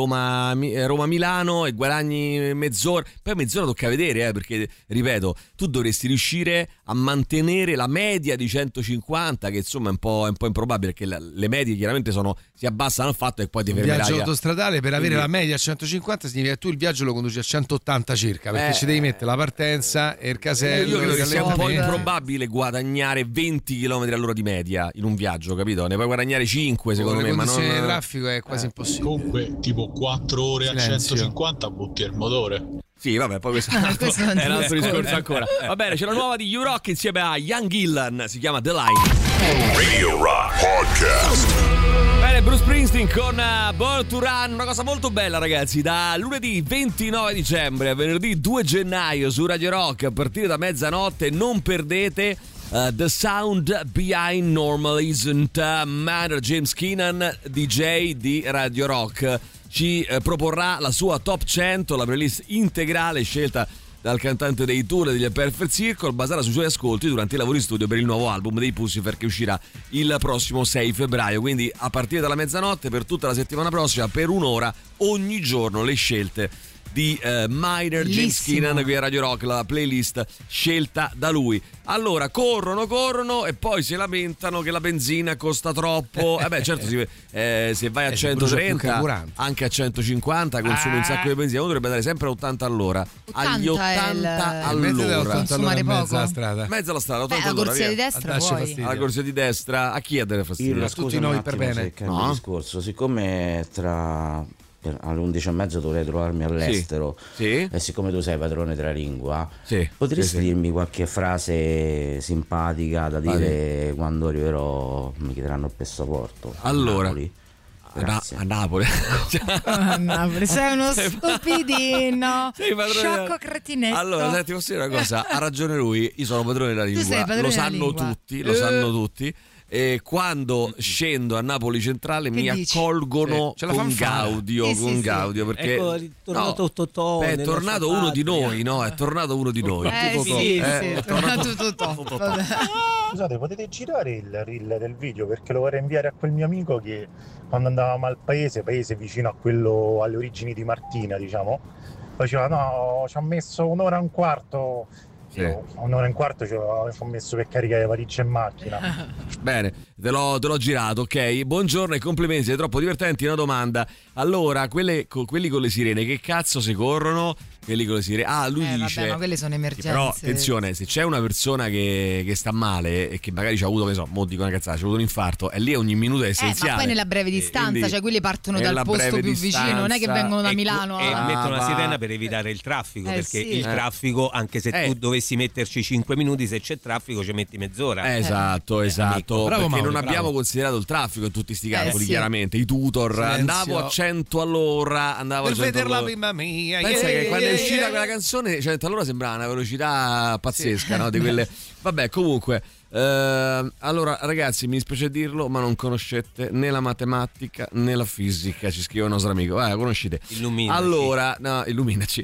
Roma-Milano e guadagni mezz'ora, poi mezz'ora tocca vedere, perché ripeto, tu dovresti riuscire a mantenere la media di 150, che insomma è un po' improbabile, perché le medie chiaramente si abbassano al fatto che poi ti fermerai. Il viaggio autostradale per avere la media a 150 significa che tu il viaggio lo conduci a 180 circa, perché ci devi mettere la partenza e il casello. Io credo che sia un po' improbabile guadagnare 20 km all'ora di media in un viaggio, capito? Ne puoi guadagnare 5 secondo me, ma non il traffico è quasi impossibile. Comunque tipo 4 ore a 150 butti il motore. Sì, vabbè, poi questo è un altro discorso ancora. Va bene, c'è la nuova di U-Rock insieme a Young Gillan, si chiama The Line. Radio Rock Podcast. Bene, Bruce Springsteen con Born to Run, una cosa molto bella ragazzi, da lunedì 29 dicembre a venerdì 2 gennaio su Radio Rock a partire da mezzanotte. Non perdete The Sound Behind Normal Isn't Matter. James Keenan, DJ di Radio Rock, ci proporrà la sua Top 100, la playlist integrale scelta dal cantante dei Tool e degli Perfect Circle, basata sui suoi ascolti durante i lavori in studio per il nuovo album dei Puscifer che uscirà il prossimo 6 febbraio. Quindi a partire dalla mezzanotte per tutta la settimana prossima, per un'ora ogni giorno, le scelte di Miner, James Keenan qui a Radio Rock, la playlist scelta da lui. Allora corrono e poi si lamentano che la benzina costa troppo. Certo, se vai a 130 anche a 150 consumi un sacco di benzina. Uno dovrebbe andare sempre a 80 all'ora, agli 80 all'ora, consumare poco, mezza la strada, 80 alla corsia di destra, alla corsia di destra. A chi ha delle fastidio? Tutti noi per bene. No? Discorso, siccome alle 11:30 dovrei trovarmi all'estero e siccome tu sei padrone della lingua, potresti dirmi qualche frase simpatica da dire quando arriverò, mi chiederanno il passaporto allora a Napoli. A Napoli sei uno stupidino, sciocco cretinetto. Allora senti, posso dire una cosa, ha ragione lui, io sono padrone della lingua, lo sanno tutti. E quando scendo a Napoli Centrale mi accolgono con gaudio, perché è tornato uno di noi, no? È tornato uno di noi. È tornato tutto. Scusate, potete girare il reel del video, perché lo vorrei inviare a quel mio amico che quando andavamo al paese vicino a quello alle origini di Martina, diciamo, faceva no, ci ha messo un'ora e un quarto. Un'ora e un quarto ci ho messo per caricare valigie in macchina. Bene, te l'ho girato, ok? Buongiorno e complimenti, sei troppo divertenti. Una domanda. Allora, quelli con le sirene, che cazzo si corrono? Quelli con le sirene. Lui dice. Ma quelle sono emergenze. Però attenzione, se c'è una persona che sta male e che magari ci ha avuto, che so, mo dico una cazzata, ci ha avuto un infarto, e lì ogni minuto è essenziale. Ma poi nella breve distanza, cioè quelli partono dal posto più vicino, non è che vengono da Milano. E mettono la sirena per evitare il traffico, perché il traffico, anche se tu dovessi metterci 5 minuti, se c'è traffico ci metti mezz'ora. Esatto. Bravo, perché Mauri, non abbiamo considerato il traffico in tutti sti calcoli, chiaramente. I tutor, andavo a 100 all'ora, per vederla prima mia. Pensa che quando è uscita quella canzone 100 all'ora sembrava una velocità pazzesca, no? Di quelle. Vabbè, comunque. Allora ragazzi, mi dispiace dirlo, ma non conoscete né la matematica né la fisica, ci scrive il nostro amico. Conoscete? Illuminaci. Allora, no, illuminaci.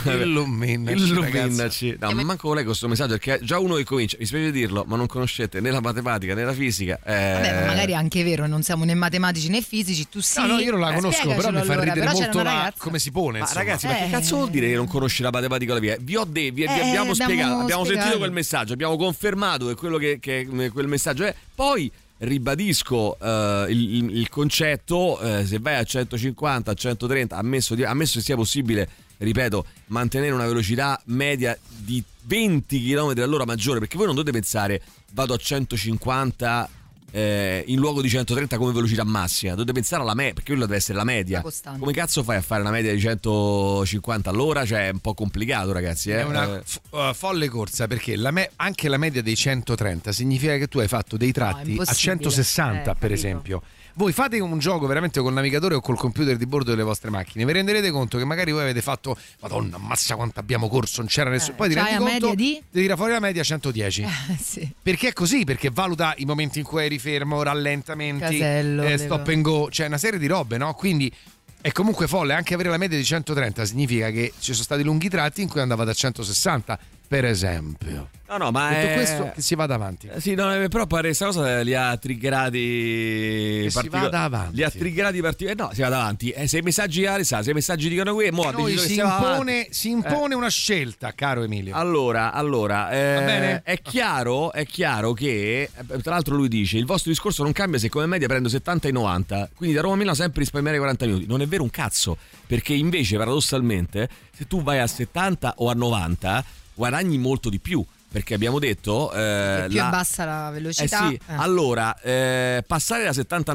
Illuminaci. No, ma manco lei questo messaggio, perché già uno che comincia, mi dispiace dirlo, ma non conoscete né la matematica né la fisica. Vabbè, ma magari è anche vero, non siamo né matematici né fisici, tu sì. No, io non la conosco, però mi fa ridere molto come si pone. Ma ragazzi, ma che cazzo vuol dire che non conosci la matematica o la via? Vi abbiamo spiegato, abbiamo sentito quel messaggio, abbiamo confermato che quello che quel messaggio è. Poi ribadisco il concetto, se vai a 150, a 130, ammesso che sia possibile, ripeto, mantenere una velocità media di 20 km all'ora maggiore, perché voi non dovete pensare vado a 150 in luogo di 130 come velocità massima, dovete pensare alla media, perché quella deve essere la media. Come cazzo fai a fare una media di 150 all'ora? Cioè è un po' complicato, ragazzi. È una folle corsa, perché anche la media dei 130 significa che tu hai fatto dei tratti a 160 per esempio. Voi fate un gioco veramente col navigatore o col computer di bordo delle vostre macchine, vi renderete conto che magari voi avete fatto madonna ammazza quanto abbiamo corso, non c'era nessuno, poi ti rendi conto ti tira fuori la media 110 sì. Perché è così, perché valuta i momenti in cui eri fermo, rallentamenti, Casello, stop and go, cioè una serie di robe, no? Quindi è comunque folle. Anche avere la media di 130 significa che ci sono stati lunghi tratti in cui andava da 160, per esempio. No, ma detto questo, che si vada avanti. Sì, no, però pare questa cosa li ha triggerati. Si vada avanti. Li ha triggerati particolari. No, si va avanti. Se i messaggi sa, se i messaggi dicono qui, mo si impone una scelta, caro Emilio. Allora, va bene? È chiaro che, tra l'altro lui dice, il vostro discorso non cambia se come media prendo 70 e 90, quindi da Roma a Milano sempre risparmiare 40 minuti. Non è vero un cazzo, perché invece paradossalmente se tu vai a 70 o a 90 guadagni molto di più. Perché abbiamo detto più abbassa la velocità. Sì. Allora passare da 70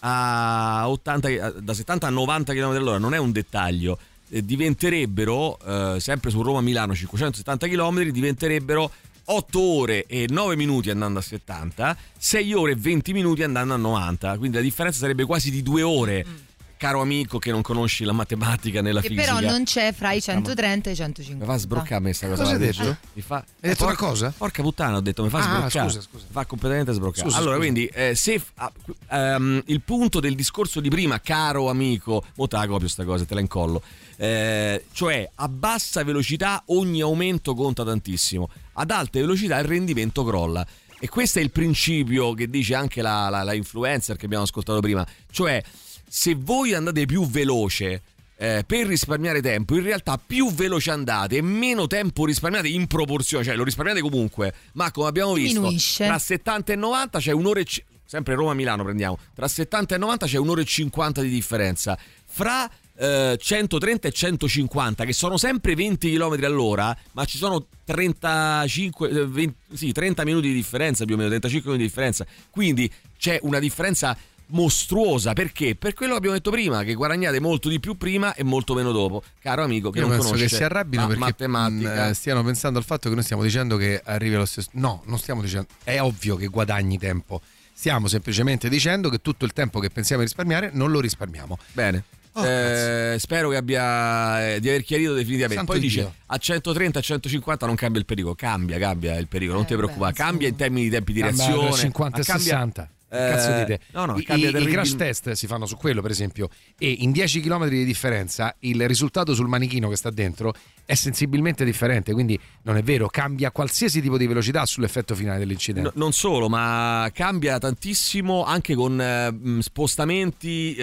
a 80 da 70 a 90 km all'ora non è un dettaglio, diventerebbero sempre su Roma-Milano 570 km diventerebbero 8 ore e 9 minuti andando a 70, 6 ore e 20 minuti andando a 90, quindi la differenza sarebbe quasi di 2 ore. Caro amico che non conosci la matematica né la fisica. Che però non c'è fra i 130 e i 150. Mi fa sbroccare a me sta cosa. Cosa hai detto? Hai detto una cosa? Porca puttana, ho detto, mi fa sbroccare. Scusa. Mi fa completamente sbroccare. Allora, quindi, se il punto del discorso di prima, caro amico, mo te la copio sta cosa, te la incollo. Cioè, a bassa velocità ogni aumento conta tantissimo. Ad alte velocità il rendimento crolla. E questo è il principio che dice anche la influencer che abbiamo ascoltato prima. Cioè, se voi andate più veloce per risparmiare tempo, in realtà più veloce andate e meno tempo risparmiate in proporzione, cioè lo risparmiate comunque, ma come abbiamo visto diminuisce. Tra 70 e 90 c'è un'ora e sempre Roma-Milano prendiamo, tra 70 e 90 c'è un'ora e 50 di differenza, fra 130 e 150 che sono sempre 20 km all'ora, ma ci sono 30 minuti di differenza, più o meno 35 minuti di differenza, quindi c'è una differenza mostruosa. Perché? Per quello che abbiamo detto prima, che guadagnate molto di più prima e molto meno dopo. Caro amico che io non penso conosce che si arrabbino perché matematica stiano pensando al fatto che noi stiamo dicendo che arrivi allo stesso. No, non stiamo dicendo, è ovvio che guadagni tempo, stiamo semplicemente dicendo che tutto il tempo che pensiamo di risparmiare non lo risparmiamo. Bene. Spero che di aver chiarito definitivamente. Santo poi Dio. dice a 130 a 150 non cambia il pericolo, cambia il pericolo, non ti preoccupare, cambia in termini di tempi di reazione, 50 e 60. Cazzo dite? No, I crash test si fanno su quello, per esempio, e in 10 km di differenza il risultato sul manichino che sta dentro è sensibilmente differente, quindi non è vero, cambia qualsiasi tipo di velocità sull'effetto finale dell'incidente. Non solo, ma cambia tantissimo anche con spostamenti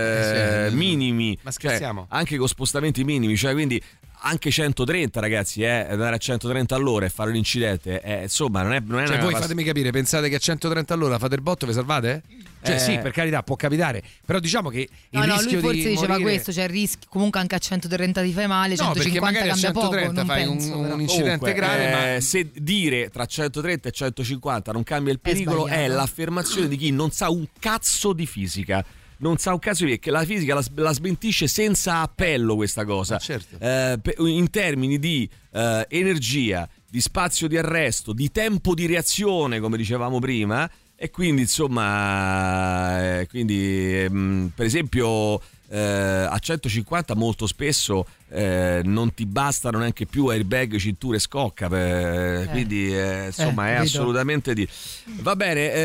minimi. Ma scherziamo? Cioè, anche con spostamenti minimi, cioè quindi anche 130 ragazzi, andare a 130 all'ora e fare un incidente, insomma non è cioè, voi fatemi capire, pensate che a 130 all'ora fate il botto, vi salvate? Cioè sì, per carità, può capitare, però diciamo che il rischio lui forse di diceva morire... questo, c'è il rischio, comunque anche a 130 ti fai male, 150 perché cambia poco, a 130 non fai penso, un incidente grave, ma se dire tra 130 e 150 non cambia il pericolo è l'affermazione di chi non sa un cazzo di fisica. Non sa un cazzo perché la fisica la smentisce senza appello questa cosa. Certo. In termini di energia, di spazio di arresto, di tempo di reazione, come dicevamo prima, e quindi insomma per esempio a 150 molto spesso non ti bastano neanche più airbag, cinture e scocca, quindi insomma è assolutamente va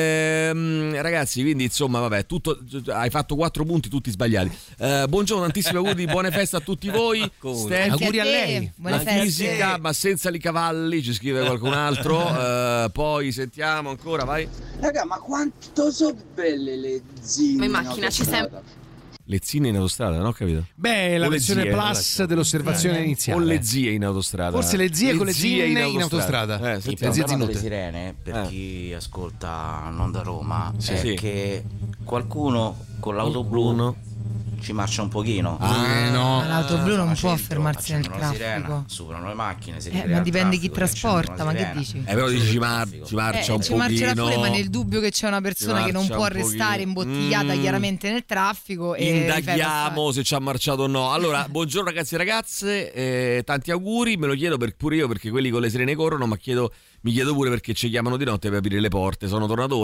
bene, ragazzi, quindi insomma vabbè, tutto, hai fatto 4 punti tutti sbagliati. Buongiorno, tantissimi auguri, buone feste a tutti voi. Auguri a lei. Buone la feste. fisica ma senza i cavalli, ci scrive qualcun altro. Poi sentiamo ancora, vai. Raga, ma quanto sono belle le zinne Ma in macchina ci sei. Le zie in autostrada, non ho capito. Beh, la versione plus dell'osservazione iniziale. O le zie in autostrada. Forse le zie con le zinne in autostrada. Il problema delle sirene, per chi ascolta non da Roma, è che qualcuno con l'auto blu ci marcia un pochino. No. L'auto blu non può fermarsi nel traffico. Sirena, superano le macchine, ma dipende chi trasporta, ma che dici? Però dici ci marcia un ci marcerà pochino. pure, ma nel dubbio che c'è una persona che non può restare imbottigliata chiaramente nel traffico e indaghiamo se ci ha marciato o no. Allora, buongiorno ragazzi e ragazze, tanti auguri, me lo chiedo pure io perché quelli con le sirene corrono, ma mi chiedo pure perché ci chiamano di notte per aprire le porte. Sono tornato ora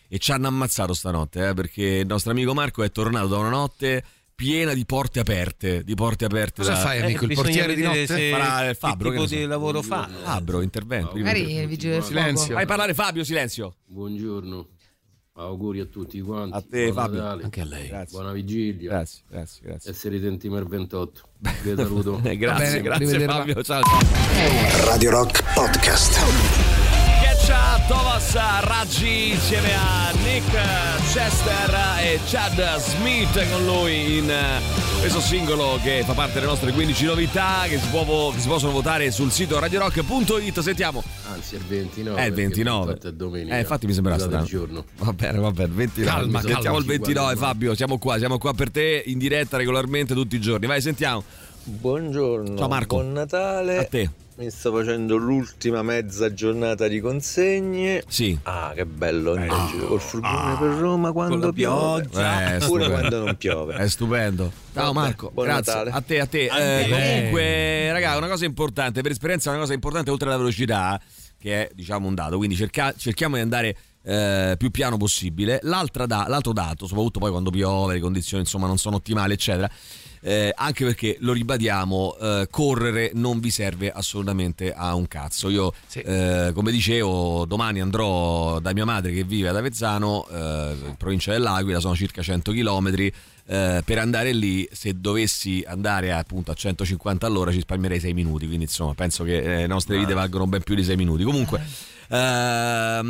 e ci hanno ammazzato stanotte, perché il nostro amico Marco è tornato da una notte piena di porte aperte. Cosa fai, amico? Il portiere di notte? Farà il Fabbro. Che tipo di lavoro fa? Fabbro, intervento. Magari il vigile del silenzio. Vai a parlare, Fabio, silenzio. Buongiorno. Auguri a tutti quanti. A te, Fabio. Natale. Anche a lei. Grazie. Buona vigilia. Grazie. E se ritenti il 28. Vi saluto. Grazie Fabio. Ciao. Radio Rock Podcast. Thomas Raggi insieme a Nick Chester e Chad Smith con lui in questo singolo che fa parte delle nostre 15 novità che si possono votare sul sito radiorock.it. Sentiamo. Anzi, è il 29. È il 29. Infatti è domenica. Infatti mi sembra strano. Va bene, 29. Calma, sentiamo il 29, Fabio. Siamo qua per te in diretta regolarmente tutti i giorni. Vai, sentiamo. Buongiorno. Ciao Marco. Buon Natale. A te. Mi sto facendo l'ultima mezza giornata di consegne. Sì. Ah, che bello andare in giro col furgone per Roma quando piove. Pure quando non piove. È stupendo. Ciao Marco, buon grazie. Natale. A te. Comunque, raga, una cosa importante, per esperienza una cosa importante oltre alla velocità, che è diciamo un dato, quindi cerchiamo di andare più piano possibile. L'altro dato, soprattutto poi quando piove, le condizioni insomma non sono ottimali, eccetera. Anche perché lo ribadiamo, correre non vi serve assolutamente a un cazzo. Io come dicevo, domani andrò da mia madre che vive ad Avezzano, in provincia dell'Aquila, sono circa 100 chilometri. Per andare lì, se dovessi andare appunto a 150 all'ora, ci risparmierei 6 minuti. Quindi insomma penso che le nostre vite valgono ben più di 6 minuti. Comunque la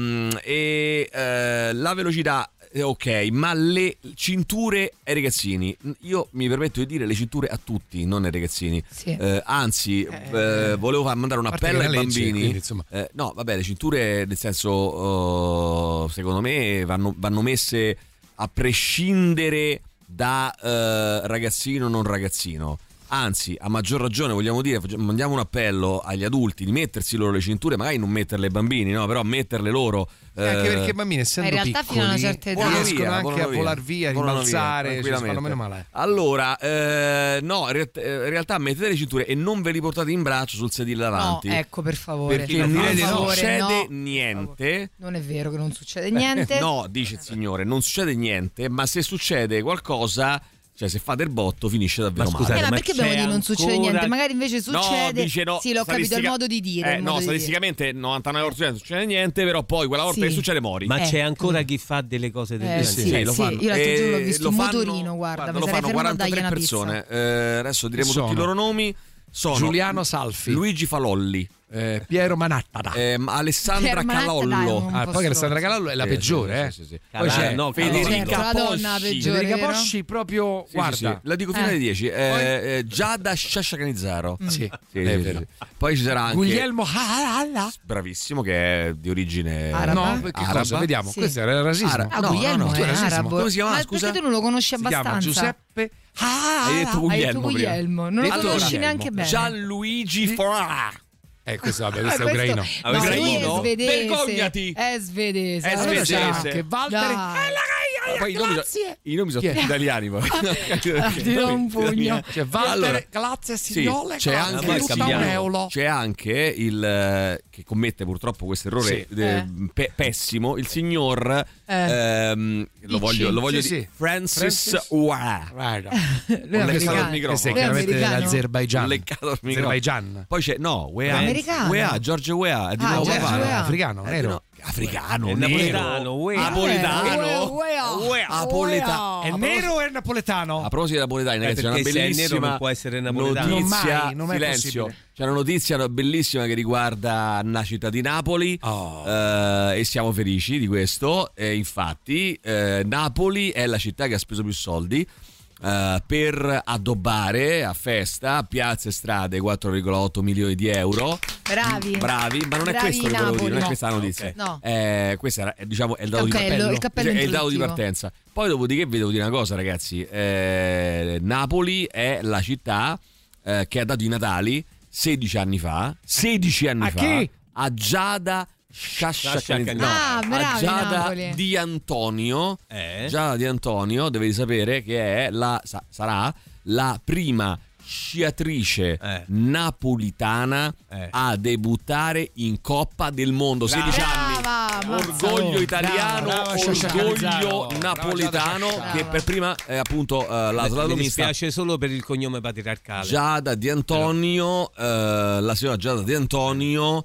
velocità ok, ma le cinture ai ragazzini, io mi permetto di dire le cinture a tutti, non ai ragazzini. Sì. Anzi, volevo mandare un appello ai bambini. Quindi, no, vabbè, le cinture nel senso secondo me vanno messe a prescindere da ragazzino o non ragazzino. Anzi, a maggior ragione vogliamo dire, mandiamo un appello agli adulti di mettersi loro le cinture, magari non metterle ai bambini, no, però metterle loro. Anche perché i bambini, essendo in realtà piccoli, fino a una certa età riescono anche a volare via, rimbalzare, ci fanno meno male. Allora, no, in realtà mettete le cinture e non ve li portate in braccio sul sedile davanti. No, ecco, per favore. Perché non succede niente. Non è vero che non succede niente. No, dice il signore, non succede niente, ma se succede qualcosa, cioè se fate il botto finisce davvero male. Ma perché dobbiamo dire non succede niente? Magari invece succede. No, sì, l'ho capito, il modo di dire. Statisticamente 99% non succede niente, però poi quella volta che succede mori. Ma c'è ancora chi fa delle cose del genere? Lo fanno. Io l'altro giorno l'ho visto in motorino, guarda, mi sarei fermato a dargli una persone. Adesso diremo tutti i loro nomi. Sono Giuliano Salfi, Luigi Falolli, Piero Manattara, Alessandra Calollo. Poi Alessandra Calollo è la peggiore, sì. Poi c'è Federica Posci. Federica Posci proprio, guarda, la dico fino alle 10. Giada Sciasciacanizzaro. Sì, è vero. Poi ci sarà anche Guglielmo bravissimo, che è di origine araba. Vediamo, questo era il razzismo. Guglielmo è arabo. Come si chiama? Ma Scusa, perché tu non lo conosci abbastanza? Si chiama Giuseppe. Hai detto Guglielmo. Non lo conosci neanche bene. Gianluigi Forà. Questo è ucraino. Ucraino? Vergognati. È svedese. Che Walter. Poi i nomi sono tutti italiani. Ti do un pugno. C'è Walter, grazie signore. C'è anche il che commette purtroppo questo errore pessimo, il signor lo voglio dire, Francis Ouah. Ho leccato il microfono. Chiaramente dell'Azerbaijan. Ho leccato il microfono. Poi c'è Weah, George Weah, di nuovo africano, nero. Africano, napoletano, napoletano. È nero o è napoletano? A proposito di napoletani, ragazzi, c'è una bellissima non può essere napoletano. notizia. Non è Silenzio. C'è una notizia bellissima che riguarda la città di Napoli e siamo felici di questo. Infatti, Napoli è la città che ha speso più soldi per addobbare a festa piazze e strade, 4,8 milioni di euro. Bravi, ma non è questo che volevo dire, non è questa la notizia. No. Questo è il dato di partenza. Poi dopodiché vi devo dire una cosa, ragazzi, Napoli è la città che ha dato i Natali 16 anni fa a Giada Giada Di Antonio. Giada Di Antonio, dovete sapere che è sarà la prima sciatrice napolitana a debuttare in Coppa del Mondo. 16 anni, orgoglio italiano, orgoglio napoletano, che per prima appunto la slalomista. Mi dispiace solo per il cognome patriarcale. Giada Di Antonio, la signora Giada Di Antonio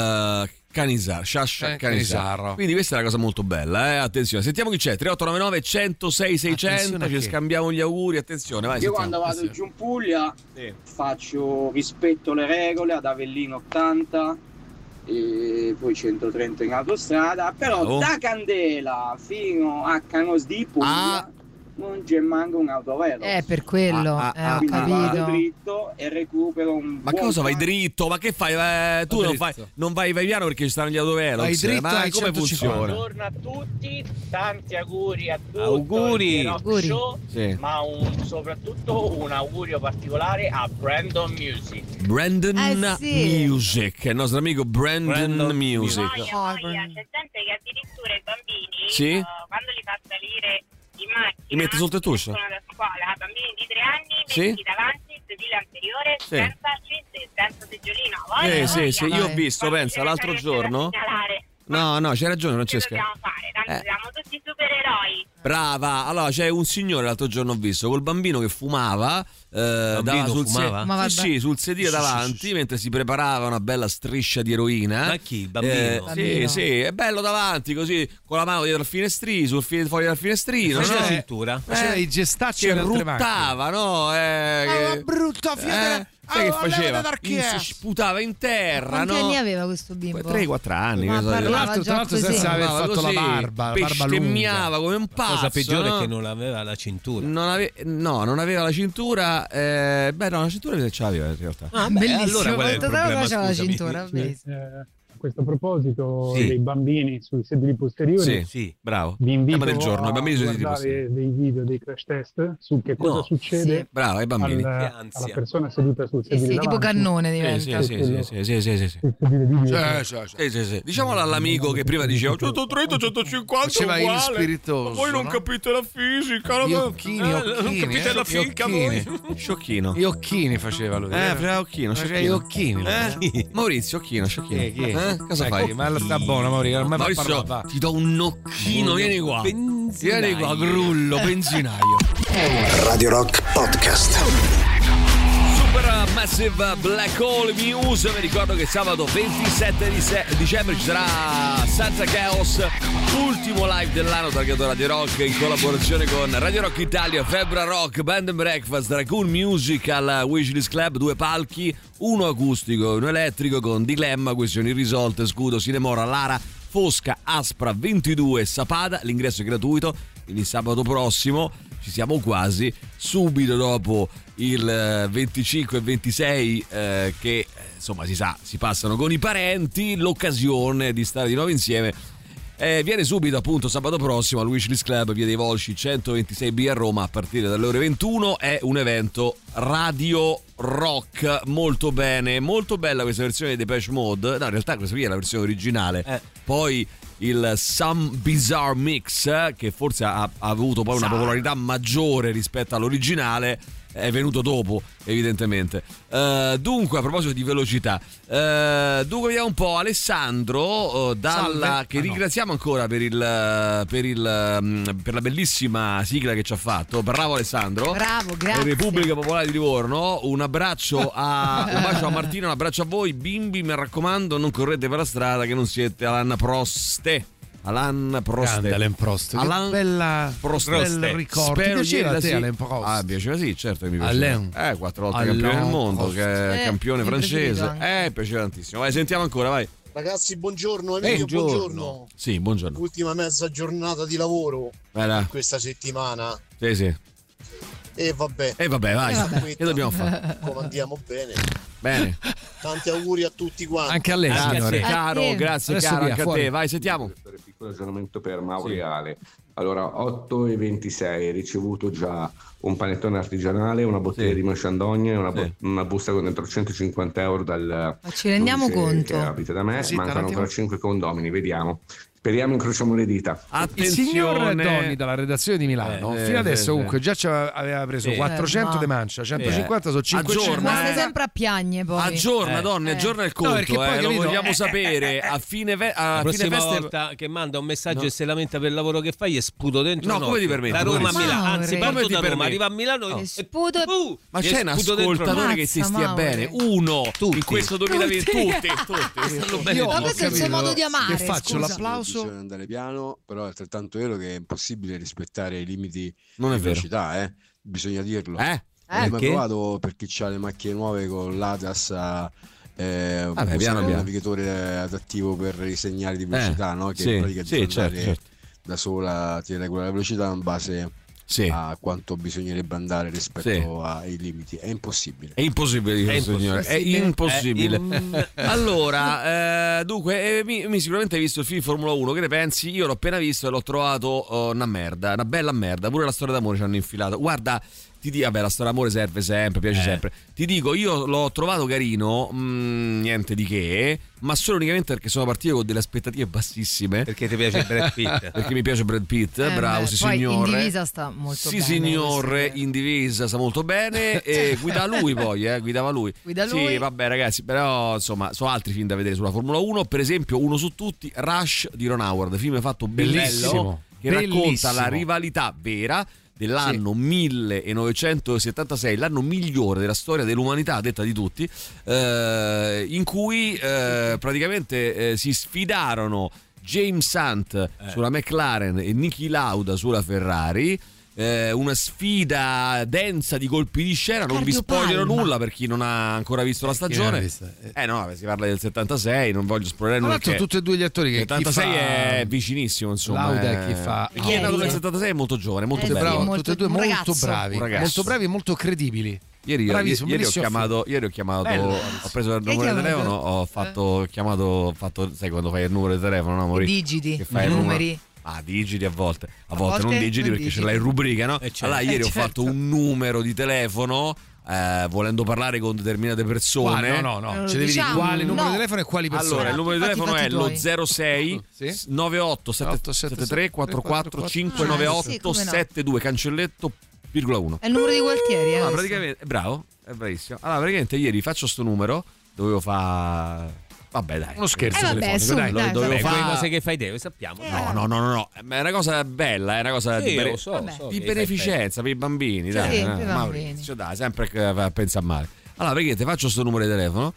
Canizar. Quindi questa è una cosa molto bella, attenzione. Sentiamo chi c'è. 3899 106 600, ci scambiamo gli auguri, attenzione, vai. Io quando vado giù in Puglia faccio rispetto le regole ad Avellino 80 e poi 130 in autostrada, però da Candela fino a Canos di Puglia non c'è manco un autovelo. Per quello ho capito. Vado dritto e recupero un Ma cosa vai dritto? Ma che fai? Tu non vai piano perché ci stanno gli autovelox. Vai dritto, ma come funziona? Buongiorno a tutti, tanti auguri a tutti. Auguri. Show, ma soprattutto un augurio particolare a Brandon Music. Music, il nostro amico Brandon Music. C'è gente che addirittura i bambini quando li fa salire in macchina li mette sul tettuccio? Da scuola, bambini di 3 anni metti davanti il sedile anteriore senza seggiolino. Sì, io ho visto, pensa, l'altro giorno. No, c'hai ragione Francesca. Che dobbiamo fare? Tanto siamo tutti supereroi. Brava, allora c'è un signore l'altro giorno ho visto col bambino che fumava, sul sedile davanti mentre si preparava una bella striscia di eroina. Ma chi? Il bambino? Sì, è bello davanti così con la mano dietro al finestrino, fuori dal finestrino. C'è la cintura. C'era i gestacci che ruttava, no? Brutta fiera. Sai che faceva? Si sputava in terra. Quanti anni aveva questo bimbo? 3-4 anni. Ma tra l'altro senza aver fatto la barba bestemmiava come un pazzo. La cosa peggiore è che non aveva la cintura. Non aveva la cintura. La cintura ce l'aveva in realtà. Bellissimo. Allora qual è il problema? Faceva la cintura. A questo proposito dei bambini sui sedili posteriori, bravo. Vi invito del giorno, a guardare dei video dei crash test su che cosa succede bravo, ai bambini. alla persona seduta sul sedile davanti. Tipo cannone diventa. Sì. Diciamolo all'amico che prima diceva 130, 150 faceva il spiritoso. Voi non capite la fisica, non capite la fisica voi. Sciocchino. Gli occhini faceva lui. Faceva occhino, gli occhini. Maurizio, occhino. Cosa fai? Ma sta buona Maurizio, ti do un occhino, vieni qua, grullo, benzinaio. Radio Rock Podcast. Super Massive Black Hole Muse. Vi ricordo che sabato 27 dicembre ci sarà Santa Chaos, ultimo live dell'anno targato Radio Rock in collaborazione con Radio Rock Italia, Febra Rock, Band and Breakfast, Raccoon Music al Wishlist Club, 2 palchi, uno acustico e uno elettrico con Dilemma, Questioni irrisolte, Scudo, Sinemora, Lara, Fosca, Aspra, 22 Sapada. L'ingresso è gratuito, quindi sabato prossimo ci siamo quasi, subito dopo il 25 e 26 che insomma si sa, si passano con i parenti, l'occasione di stare di nuovo insieme viene subito appunto sabato prossimo al Wishlist Club, via dei Volsci 126B a Roma, a partire dalle ore 21. È un evento Radio Rock, molto bene, molto bella questa versione di Depeche Mode. No, in realtà questa qui è la versione originale. Poi il Some Bizarre Mix, che forse ha avuto poi una popolarità maggiore rispetto all'originale, è venuto dopo, evidentemente. Dunque, a proposito di velocità, dunque vediamo un po' Alessandro che ringraziamo ancora per la bellissima sigla che ci ha fatto. Bravo Alessandro. Bravo, grazie. Repubblica Popolare di Livorno. Un bacio a Martina, un abbraccio a voi bimbi, mi raccomando, non correte per la strada che non siete Alain Prost. Alain Prost. Bella ricordo. Spero piaceva a te Alain Prost. Piaceva sì, certo che mi piaceva. 4 volte campione del mondo, che è campione francese. Piaceva tantissimo. Vai, sentiamo ancora, vai. Ragazzi, buongiorno Emilio, buongiorno. Sì, buongiorno. Ultima mezza giornata di lavoro questa settimana. Sì. E vabbè, vai. Che dobbiamo fare? Comandiamo bene. Tanti auguri a tutti quanti. Anche a lei, signore. Caro, grazie caro, anche a te. Vai, sentiamo. Piccolo aggiornamento per Mauriale. Allora, 8,26, ricevuto già un panettone artigianale, una bottiglia di Mosciandogna e una busta con dentro 150 euro dal ci rendiamo conto che abita da me. Mancano ancora 5 condomini, vediamo. Speriamo, incrociamo le dita. Il signor Donni dalla redazione di Milano fino adesso comunque già aveva preso 400 di mancia, 150 sono 500. Ma stai sempre a piagne poi. Aggiorna Donni, aggiorna il conto, poi, lo vogliamo sapere a fine la prossima volta che manda un messaggio e si lamenta per il lavoro che fai, gli sputo dentro. No, come ti permetti? Da Roma a Milano, anzi parto da Roma, arriva a Milano sputo. Ma c'è un ascoltatore che ti stia bene, uno in questo 2020, tutti. Ma questo è il suo modo di amare. Che faccio l'applauso? Bisogna andare piano, però è altrettanto vero che è impossibile rispettare i limiti non di velocità, bisogna dirlo. Ho mai provato, per chi ha le macchine nuove con l'ADAS un navigatore adattivo per i segnali di velocità, no? Che in pratica certo. Da sola ti regola la velocità in base a quanto bisognerebbe andare rispetto ai limiti. È impossibile. È impossibile, signore. È impossibile. Allora, dunque, mi sicuramente hai visto il film Formula 1. Che ne pensi? Io l'ho appena visto e l'ho trovato una merda, una bella merda. Pure la storia d'amore ci hanno infilato. Guarda, ti dico, vabbè, la storia d'amore serve sempre, piace sempre. Ti dico, io l'ho trovato carino, niente di che, ma solo unicamente perché sono partito con delle aspettative bassissime. Perché ti piace Brad Pitt? Perché mi piace Brad Pitt, bravo, sì poi signore. In divisa sta molto bene. Sì signore, in divisa sta molto bene. E guida lui poi, guidava lui. Sì, vabbè ragazzi, però insomma, sono altri film da vedere sulla Formula 1. Per esempio, uno su tutti, Rush di Ron Howard, film fatto bellissimo, che racconta la rivalità vera dell'anno 1976, l'anno migliore della storia dell'umanità, a detta di tutti, in cui praticamente si sfidarono James Hunt sulla McLaren e Niki Lauda sulla Ferrari. Una sfida densa di colpi di scena. Non vi spoilerò nulla per chi non ha ancora visto la stagione. No, si parla del 76, non voglio spoilerare nulla. Tra l'altro tutti e due gli attori che 76 è vicinissimo, insomma. Lauda chi fa? Chi è nato nel 76 è molto giovane, molto bello. Tutti e due molto bravi, molto bravi e molto credibili. Ieri ho chiamato, ho preso il numero di telefono, ho chiamato, sai quando fai il numero di telefono, no, Maurizio? Digiti, i numeri. Digiti a volte non digiti perché ce l'hai in rubrica, no? Allora ieri ho fatto un numero di telefono volendo parlare con determinate persone. No. Ci devi dire quale numero di telefono e quali persone. Allora, il numero di telefono è lo 06 98 73 44 598 72 cancelletto ,1. È il numero di Gualtieri, praticamente, bravo, è bravissimo. Allora, praticamente ieri faccio sto numero, dovevo fare vabbè, dai. Uno scherzo telefonico, dai. Dovevo fare cose che fai te, lo sappiamo. No. È una cosa bella, è una cosa di beneficenza per i bambini, dai. Maurizio, dai, sempre a pensare male. Allora, perché ti faccio sto numero di telefono?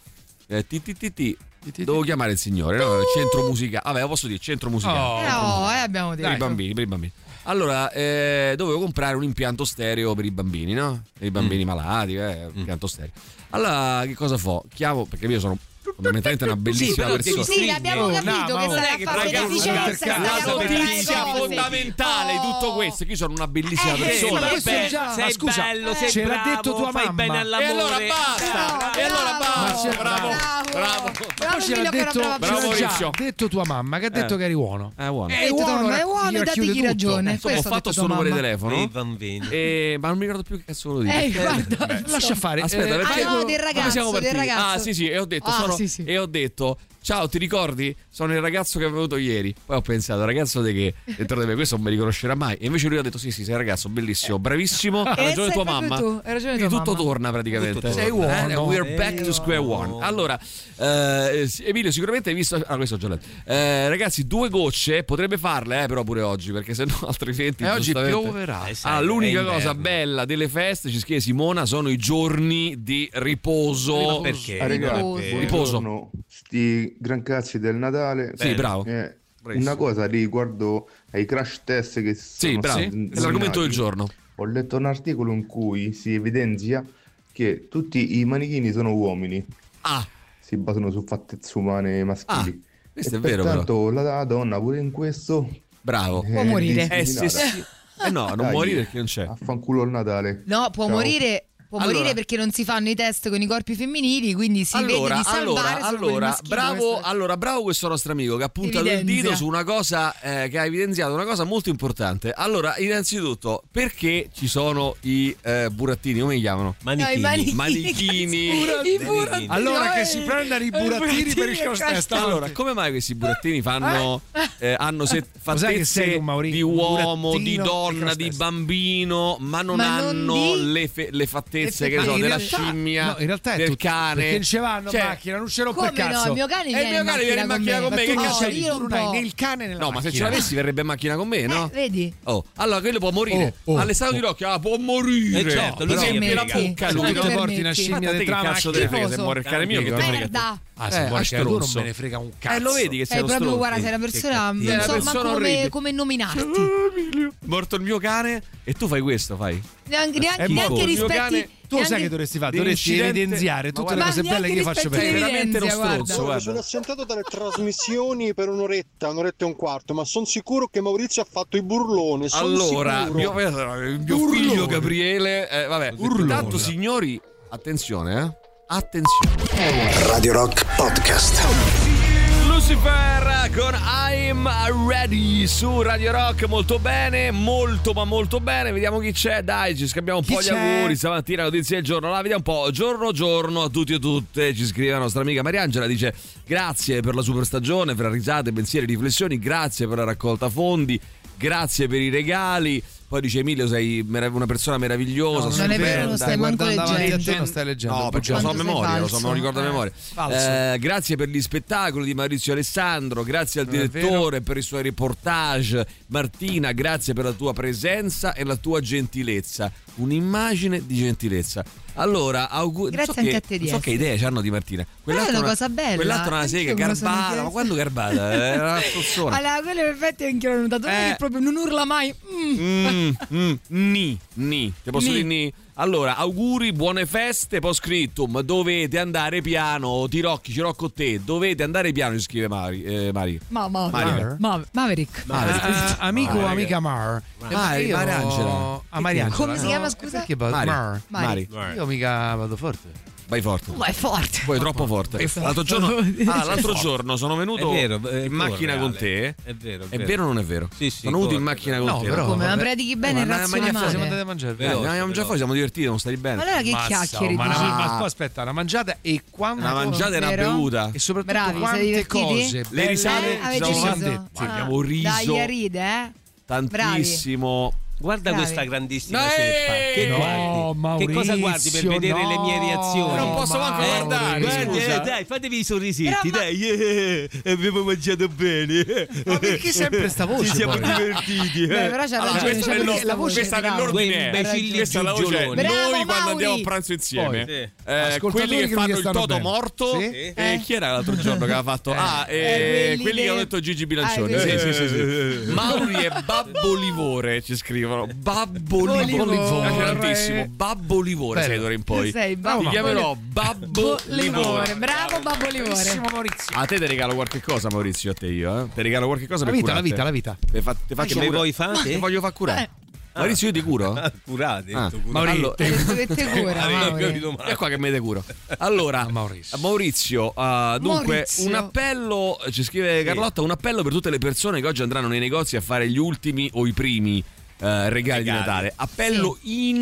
Devo chiamare il signore, no? Il centro musicale. Vabbè, posso dire centro musicale. Abbiamo detto. Per i bambini. Allora, dovevo comprare un impianto stereo per i bambini, no? Per i bambini malati, impianto stereo. Allora, che cosa fo? Chiamo, perché io sono fondamentalmente una bellissima persona. Sì, abbiamo capito che stai a fare beneficenza. La notizia fondamentale di tutto questo è che io sono una bellissima persona. Sei scusa, bello, sei ce l'ha detto tua fai mamma. bene all'amore. E allora basta. Bravo. Poi ce l'ha detto tua mamma, che ha detto che eri buono. È buono, e dategli ragione. Ho fatto sto numero di telefono i bambini. Ma non mi ricordo più che cazzo lo dico. Guarda, lascia fare. Aspetta, del ragazzo. Sì, e ho detto ciao, ti ricordi? Sono il ragazzo che avevo avuto ieri. Poi ho pensato, ragazzo di che? Dentro di me questo non mi riconoscerà mai. E invece lui ha detto sì, sei un ragazzo bellissimo, bravissimo. Ha ragione tua mamma. Tutto torna praticamente. Sei buono. We're back to square one. Allora, Emilio, sicuramente hai visto. Questo ho già letto. Ragazzi, 2 gocce potrebbe farle, però pure oggi, perché sennò altrimenti oggi pioverà. L'unica cosa bella delle feste, ci scrive Simona, sono i giorni di riposo. Perché? Riposo. Sti gran cazzi del Natale. Sì, bravo. Una cosa riguardo ai crash test che sono è l'argomento del giorno. Ho letto un articolo in cui si evidenzia che tutti i manichini sono uomini. Si basano su fattezze umane maschili. Questo è vero, pertanto la donna pure in questo bravo può morire. Sì. No, non morire perché non c'è. Affanculo il Natale. No, può morire può morire perché non si fanno i test con i corpi femminili, quindi si vede di salvare bravo questo nostro amico che ha puntato il dito su una cosa che ha evidenziato una cosa molto importante. Allora, innanzitutto, perché ci sono i burattini, come li chiamano? Manichini. Allora che si prendano i burattini per il contesto. Allora, come mai questi burattini hanno fattezze di uomo, di donna, di bambino, ma non hanno le fattezze che so, della scimmia, in realtà del cane? Perché ce vanno in macchina, non ce l'ho per cazzo. No, il mio cane viene in macchina con me. Che cazzo io non hai né il cane né la macchina. No, ma se ce l'avessi verrebbe in macchina con me, no? Vedi? Allora quello può morire. All'Estato di Rocchio può morire. Certo, lui si la pucca, lui ti porti una scimmia dentro la cazzo te ne frega se muore il cane mio che te frega. Se muore il cane tu non me ne frega un cazzo. Lo vedi che sei proprio, guarda, sei una persona, non so ma come nominarti. Morto il mio cane e tu fai questo, fai? Neanche rispetti. Tu sai che dovresti fare? Dovresti evidenziare tutte le cose belle che io faccio per te. È veramente uno stronzo. Mi sono assentato dalle trasmissioni per un'oretta e un quarto, ma sono sicuro che Maurizio ha fatto i burloni. Allora, mio figlio Gabriele, vabbè, intanto signori, attenzione, attenzione. Radio Rock Podcast. Lucifer con I'm Ready su Radio Rock, molto bene, molto ma molto bene. Vediamo chi c'è, dai, ci scambiamo un po' gli auguri stamattina, notizie del giorno. Allora, vediamo un po', giorno a tutti e tutte. Ci scrive la nostra amica Mariangela, dice: grazie per la super stagione, per risate, pensieri, riflessioni, grazie per la raccolta fondi, grazie per i regali. Poi dice: Emilio, sei una persona meravigliosa. No, non è vero, non stai manco leggendo. Non stai leggendo. No, perché lo so a memoria, me lo ricordo a memoria. Grazie per gli spettacoli di Maurizio Alessandro, grazie al direttore per i suoi reportage. Martina, grazie per la tua presenza e la tua gentilezza. Un'immagine di gentilezza. Allora, auguri. Grazie anche a te, so che idee c'hanno di Martina. Quella è una cosa bella. Quell'altro una sega garbata. Ma quando garbata? Era una sozzona. Allora, quello in effetti anche l'ho notato. Che proprio non urla mai. Ti posso dire ni? Allora, auguri, buone feste, post-scriptum, dovete andare piano, Tirocchi, ci rocco te, dovete andare piano, ci scrive Mari. Maverick. Amico o amica Mar. Mariangela. Mariangela. Come si chiama, scusa? Perché Mari. Io mica vado forte. Vai forte. Vai forte. Poi troppo forte. L'altro giorno sono venuto in macchina con te. È vero. È vero o non è vero? Sì, sono venuto in macchina con te. Però, come? Ma predichi bene il razionale. Siamo andati a mangiare. Abbiamo già fuori, siamo divertiti, non stai bene. Ma allora che chiacchieri? Ma poi aspetta, una mangiata e quando? Una mangiata e una bevuta. E soprattutto quante cose. Le risate ci siamo dette. Abbiamo riso. Dai, ride, tantissimo. Guarda questa grandissima ceppa. Che cosa guardi per vedere le mie reazioni? Non posso manco guardare. Dai, fatevi i sorrisetti, dai. Abbiamo mangiato bene. Ma perché sempre sta voce? Ci siamo divertiti. Però c'ha ragione. Questa è nell'ordine. Questa è la voce. Noi quando andiamo a pranzo insieme, quelli che fanno il toto morto. Chi era l'altro giorno che aveva fatto? Quelli che hanno detto Gigi Bilancioni. Sì. Mauri e Babbo Livore ci scrivono. Babbo Livore. Babbo Livore sei d'ora in poi. Ti chiamerò Babbo Livore. Bravo Babbo Livore. Maurizio. A te regalo qualche cosa, Maurizio, a te io, Ti regalo qualche cosa per curare. La vita. Te faccio me vuoi fare? Ti voglio far curare. Maurizio, io ti curo? Curate. Maurizio, te cura. È qua che me te curo. Allora, Maurizio, dunque, un appello, ci scrive Carlotta, un appello per tutte le persone che oggi andranno nei negozi a fare gli ultimi o i primi regali di Natale. Appello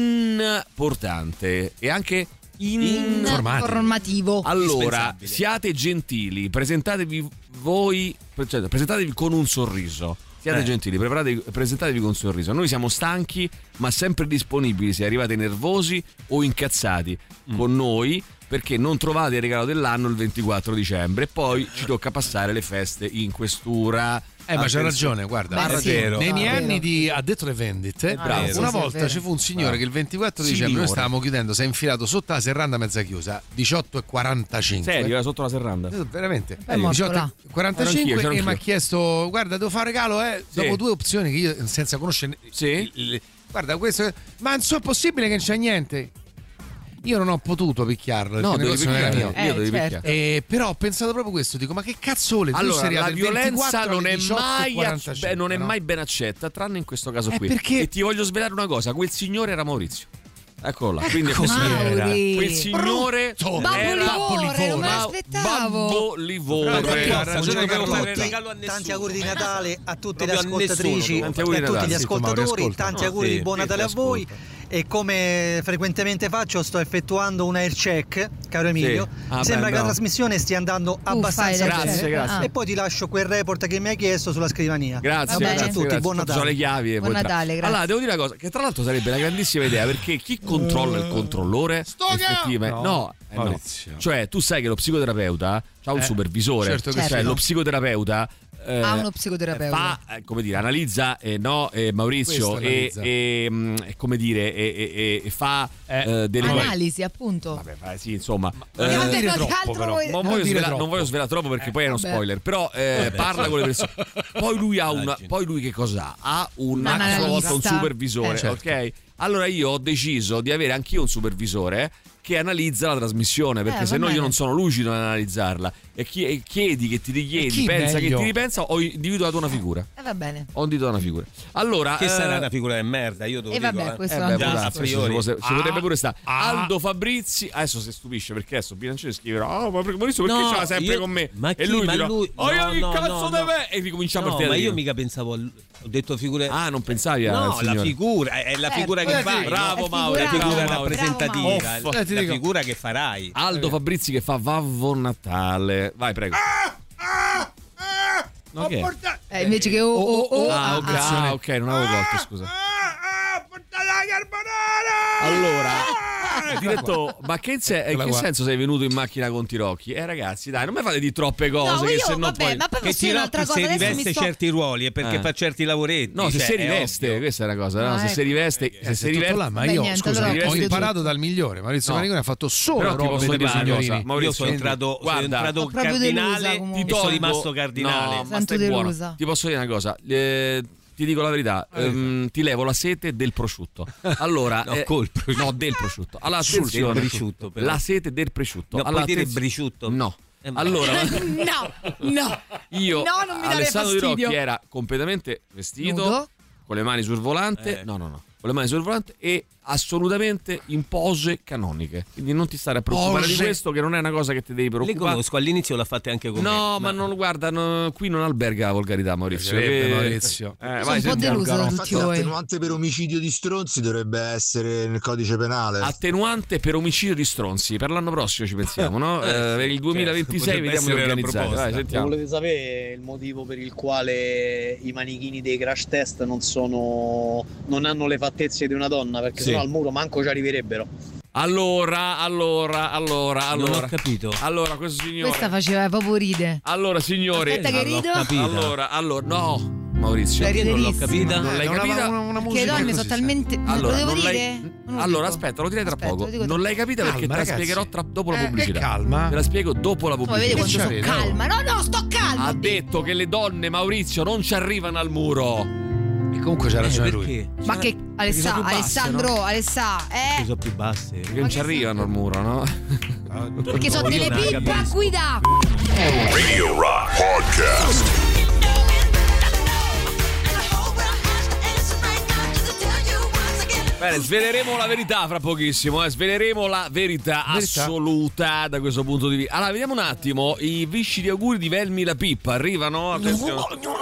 importante e anche informativo. Allora, siate gentili, presentatevi con un sorriso. Siate gentili, presentatevi con un sorriso. Noi siamo stanchi, ma sempre disponibili se arrivate nervosi o incazzati con noi, perché non trovate il regalo dell'anno il 24 dicembre e poi ci tocca passare le feste in questura. Ma c'ha ragione, guarda. Nei miei anni di addetto alle vendite, una volta ci fu un signore che il 24 dicembre noi stavamo chiudendo, si è infilato sotto la serranda mezza chiusa, 18:45. Serio, era sotto la serranda? Veramente. 18:45 e mi ha chiesto: guarda, devo fare regalo, dopo due opzioni che io senza conoscere. Guarda, questo. Ma non so, è possibile che non c'è niente? Io non ho potuto picchiarlo, no, devi picchiarlo. Io devi picchiare. Però ho pensato proprio questo, dico, ma che cazzo vuole? Allora, la violenza non è mai ben accetta, tranne in questo caso qui. Perché? E ti voglio svelare una cosa, quel signore era Maurizio. Eccolo là. Quindi quel signore Babbo Livore, non me l'aspettavo. Babbo Livore. Tanti auguri di Natale a tutte le ascoltatrici e a tutti gli ascoltatori. Tanti auguri di buon Natale a voi. E come frequentemente faccio, sto effettuando un air check, caro Emilio. Sembra che la trasmissione stia andando abbastanza bene. Grazie. E poi ti lascio quel report che mi hai chiesto sulla scrivania. Grazie a tutti, buon Natale. Sono le chiavi. Buon Natale, grazie. Allora, devo dire una cosa, che tra l'altro sarebbe una grandissima idea, perché chi controlla il controllore effettivamente no. Cioè, tu sai che lo psicoterapeuta ha un supervisore, certo. Cioè lo psicoterapeuta ha uno psicoterapeuta, fa, come dire, analizza Maurizio e come dire e fa delle analisi, appunto. Vabbè, sì, insomma. Non dire troppo, però. Non voglio svelare troppo perché poi è uno spoiler, però parla con le persone. Poi lui che cosa ha? Ha a sua volta un supervisore, ok? Allora io ho deciso di avere anch'io un supervisore che analizza la trasmissione, perché se no io non sono lucido nell'analizzarla, e chiedi che ti richiedi, pensa che ti ripensa, ho individuato una figura. Va bene. Ho individuato una figura. Allora, che sarà una figura di merda, io te lo dico. Questo a priori ci potrebbe pure stare. Aldo Fabrizi, adesso si stupisce perché adesso Bilanciere scriverà: ma Maurizio perché ce l'ha sempre con me? E lui dirà: che cazzo deve? E ricomincia a partire. Ma io mica pensavo, ho detto figure. Non pensavi a no, la figura è la figura che fai. Bravo Mauro, la figura rappresentativa, la figura che farai. Aldo Fabrizi che fa Babbo Natale. Vai, prego. Invece che ok, non avevo colto, scusa. Allora, diretto, ma che senso sei venuto in macchina con Tirocchi? Ragazzi, dai, non mi fate di troppe cose, che se no poi ma che Tirocchi se riveste certi ruoli è perché fa certi lavoretti. No, se si riveste, questa è una cosa, no? Se si riveste, ma io ho imparato dal migliore. Maurizio Paniconi ha fatto solo roba per i signorini. Io sono entrato cardinale, e sono rimasto cardinale. Ma stai buono. Ti posso dire una cosa, ti dico la verità, ti levo la sete del prosciutto. Del prosciutto. Allora, attenzione, la sete del prosciutto. Puoi dire briciutto? No. Allora, no. Io, non mi Alessandro fastidio. Tirocchi era completamente vestito, nudo, con le mani sul volante. No. Con le mani sul volante e assolutamente in pose canoniche. Quindi non ti stare a preoccupare di questo, che non è una cosa che ti devi preoccupare. Le conosco, all'inizio l'ha fatta anche con me. No, ma non guarda, qui non alberga la volgarità, Maurizio. Maurizio. Sono un po' deluso da tutti voi. L'attenuante per omicidio di stronzi dovrebbe essere nel codice penale. Attenuante per omicidio di stronzi. Per l'anno prossimo ci pensiamo, no? Per il 2026 vediamo di organizzare. Vai, sentiamo. Volete sapere il motivo per il quale i manichini dei crash test non hanno le fattezze di una donna? Perché sennò al muro manco ci arriverebbe. Allora. Non ho capito. Allora, questo signore. Questa faceva proprio ride. Allora, signore. Aspetta che rido. Allora, no. Maurizio, non l'ho capita. Non l'hai capita? Che le donne sono talmente. Allora, lo devo dire? Aspetta, lo direi tra poco. Non l'hai capita perché te la spiegherò dopo la pubblicità. Calma. Te la spiego dopo la pubblicità. Vedi quando sono calma. No, sto calma. Ha detto che le donne, Maurizio, non ci arrivano al muro. E comunque c'ha ragione lui. Ma che Alessandro, sono più basse. Perché non ci arrivano al muro, no? Perché sono delle pippe a guida. Radio Rock Podcast. Bene, sveleremo la verità fra pochissimo, sveleremo la verità assoluta da questo punto di vista. Allora, vediamo un attimo, i viscidi auguri di Velmi la Pippa arrivano, attenzione.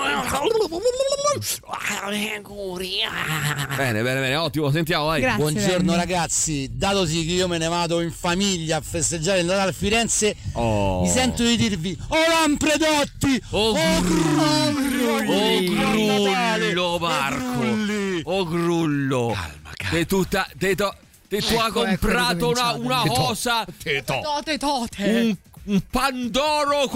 Bene, ottimo, sentiamo, vai. Grazie, buongiorno ragazzi, datosi che io me ne vado in famiglia a festeggiare il Natale a Firenze, mi sento di dirvi Lampredotti, Grullo Marco, Grullo. Calma. Tu hai comprato una cosa, un pandoro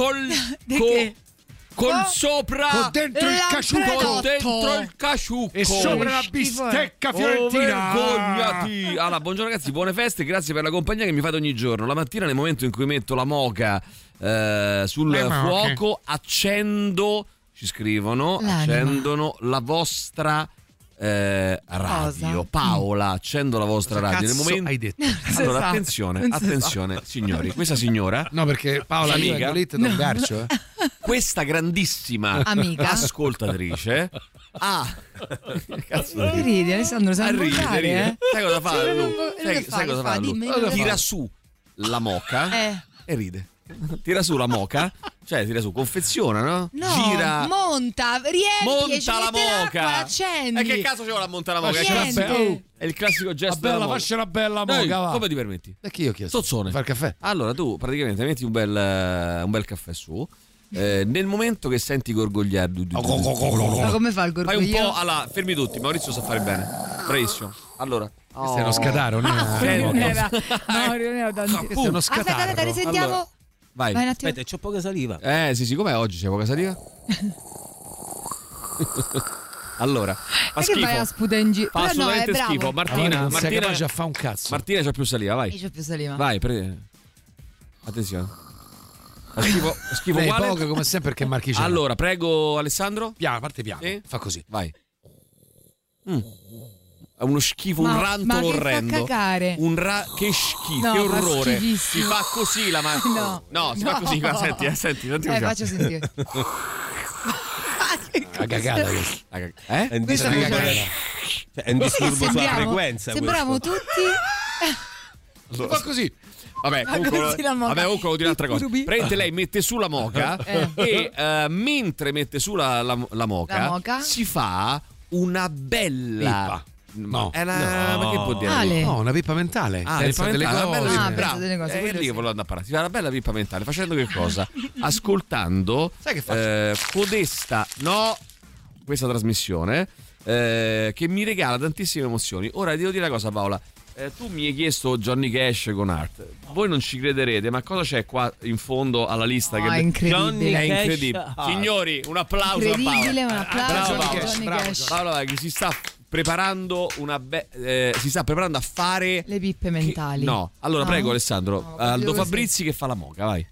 con sopra dentro il casciucco e sopra la bistecca fiorentina. Vergognati. Allora, buongiorno ragazzi, buone feste, grazie per la compagnia che mi fate ogni giorno. La mattina, nel momento in cui metto la moca sul fuoco, accendo, ci scrivono, accendono la vostra radio. Paola, accendo la vostra radio. Nel momento hai detto. Allora, attenzione, signori. Questa signora, no, perché Paola amica, questa grandissima amica ascoltatrice ha Cazzo che ridi, Alessandro? Sai ride. Sai cosa fa? Sai cosa fa? Tira su la moca e ride. Tira su la moca, cioè tira su, confeziona, no? Gira, monta, riempie, la moca. Accendi. E che cazzo ci vuole a montare la moca? È il classico gesto della moca. Fascia una bella moca, va. Come ti permetti? Perché io ho chiesto? Sozzone. Fare il caffè. Allora tu praticamente metti un bel caffè su. Nel momento che senti gorgogliare, ma come fa il gorgoglio? Fai un po', allora, fermi tutti. Maurizio sa fare bene, bravissimo. Allora, questo è uno scataro, non era tantissimo. Questo è uno scataro. Aspetta, risentiamo. Allora, vai. Un attimo. Aspetta, c'ho poca saliva. Sì, com'è oggi? C'è poca saliva? Allora, fa schifo. Vai a sputare in giro. Fa assolutamente schifo. Martina già fa un cazzo. Martina c'ha più saliva, vai. Io c'ho più saliva. Vai, attenzione. Fa schifo uguale. Poco come sempre perché Marchi c'è. Allora, prego Alessandro. Parte piano. Fa così. Vai. È uno schifo, un rantolo orrendo. Che schifo, che orrore. Si fa così la mano. No, si fa così. Senti. Faccio sentire. La cagata. È un disturbo sulla frequenza. Sembriamo tutti. Fa così. Vabbè, comunque devo dire un'altra cosa. Prende lei, mette su la moca e mentre mette su la moca si fa una bella pippa. No, ma che vuol dire? No, una pippa mentale. Pensa delle cose. Bravo. È lì che volevo andare a parlare. Si fa una bella pippa mentale. Facendo che cosa? Ascoltando questa trasmissione che mi regala tantissime emozioni. Ora devo dire una cosa, Paola. Tu mi hai chiesto Johnny Cash con Art. Voi non ci crederete, ma cosa c'è qua in fondo alla lista? È incredibile. È incredibile. Signori, un applauso a Paola. Un applauso a Johnny Cash. Paola che si sta preparando si sta preparando a fare le pippe mentali. No, allora prego Alessandro, Aldo Fabrizi che fa la moca, vai.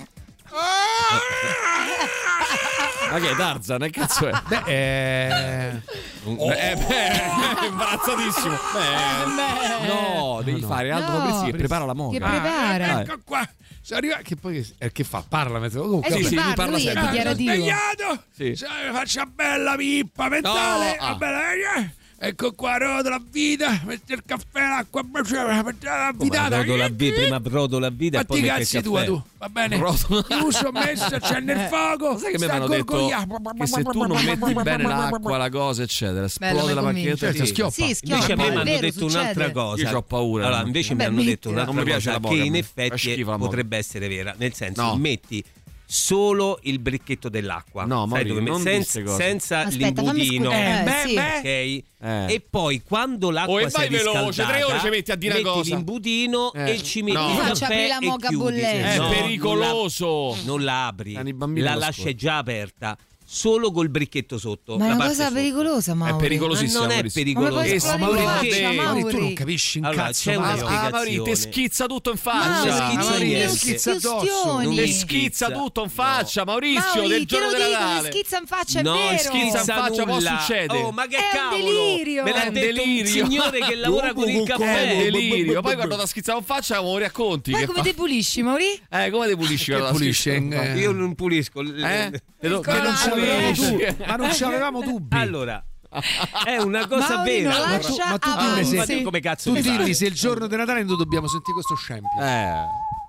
Ma che è Tarzan? Che cazzo è? È imbarazzatissimo. No, devi fare Aldo Fabrizi che prepara la moca. Che prepara? Ecco qua. Che poi che fa? Parla mentre sì, parla sempre. Sì. Faccia bella pippa mentale. Ecco qua, rotola a vita, metti il caffè, l'acqua a bruciare, prima rotola a vita e poi metti il caffè. Tu, va bene? Uso messo, c'è nel fuoco. Sai che mi hanno detto che se tu non metti bene l'acqua, la cosa, eccetera, esplode la macchinetta e schioppa. Sì, schioppa. Invece a me mi hanno detto un'altra cosa. Io ho paura. Allora, invece mi hanno detto un'altra cosa che in effetti potrebbe essere vera. Nel senso, metti solo il bricchetto dell'acqua, no, senza l'imbudino, ok? E poi quando l'acqua si è riscaldata 3 ore ci metti a dire metti l'imbudino e ci metti il caffè la moca bollente. È pericoloso. Non la apri, la lasci già aperta. Solo col bricchetto sotto. Ma è una cosa pericolosa, Mauri. È pericolosissima. Ma non è pericoloso. Mauri, tu non capisci un cazzo. C'è una spiegazione. Mauri, ti schizza tutto in faccia. Ti schizza tutto in faccia, Maurizio, del giorno della Natale. Schizza in faccia, è vero. Schizza in faccia, può succede. Oh, ma che cavolo. È un delirio. Me l'ha detto un signore che lavora con il caffè. È un delirio. Poi quando ti schizza in faccia, come racconti? Ma come ti pulisci, Mauri? Come ti pulisci? Io non pulisco. Ma non ci avevamo dubbi. Allora, è una cosa vera. Ma tu dimmi come cazzo tu dimmi se il giorno di Natale non dobbiamo sentire questo scempio. Bravo.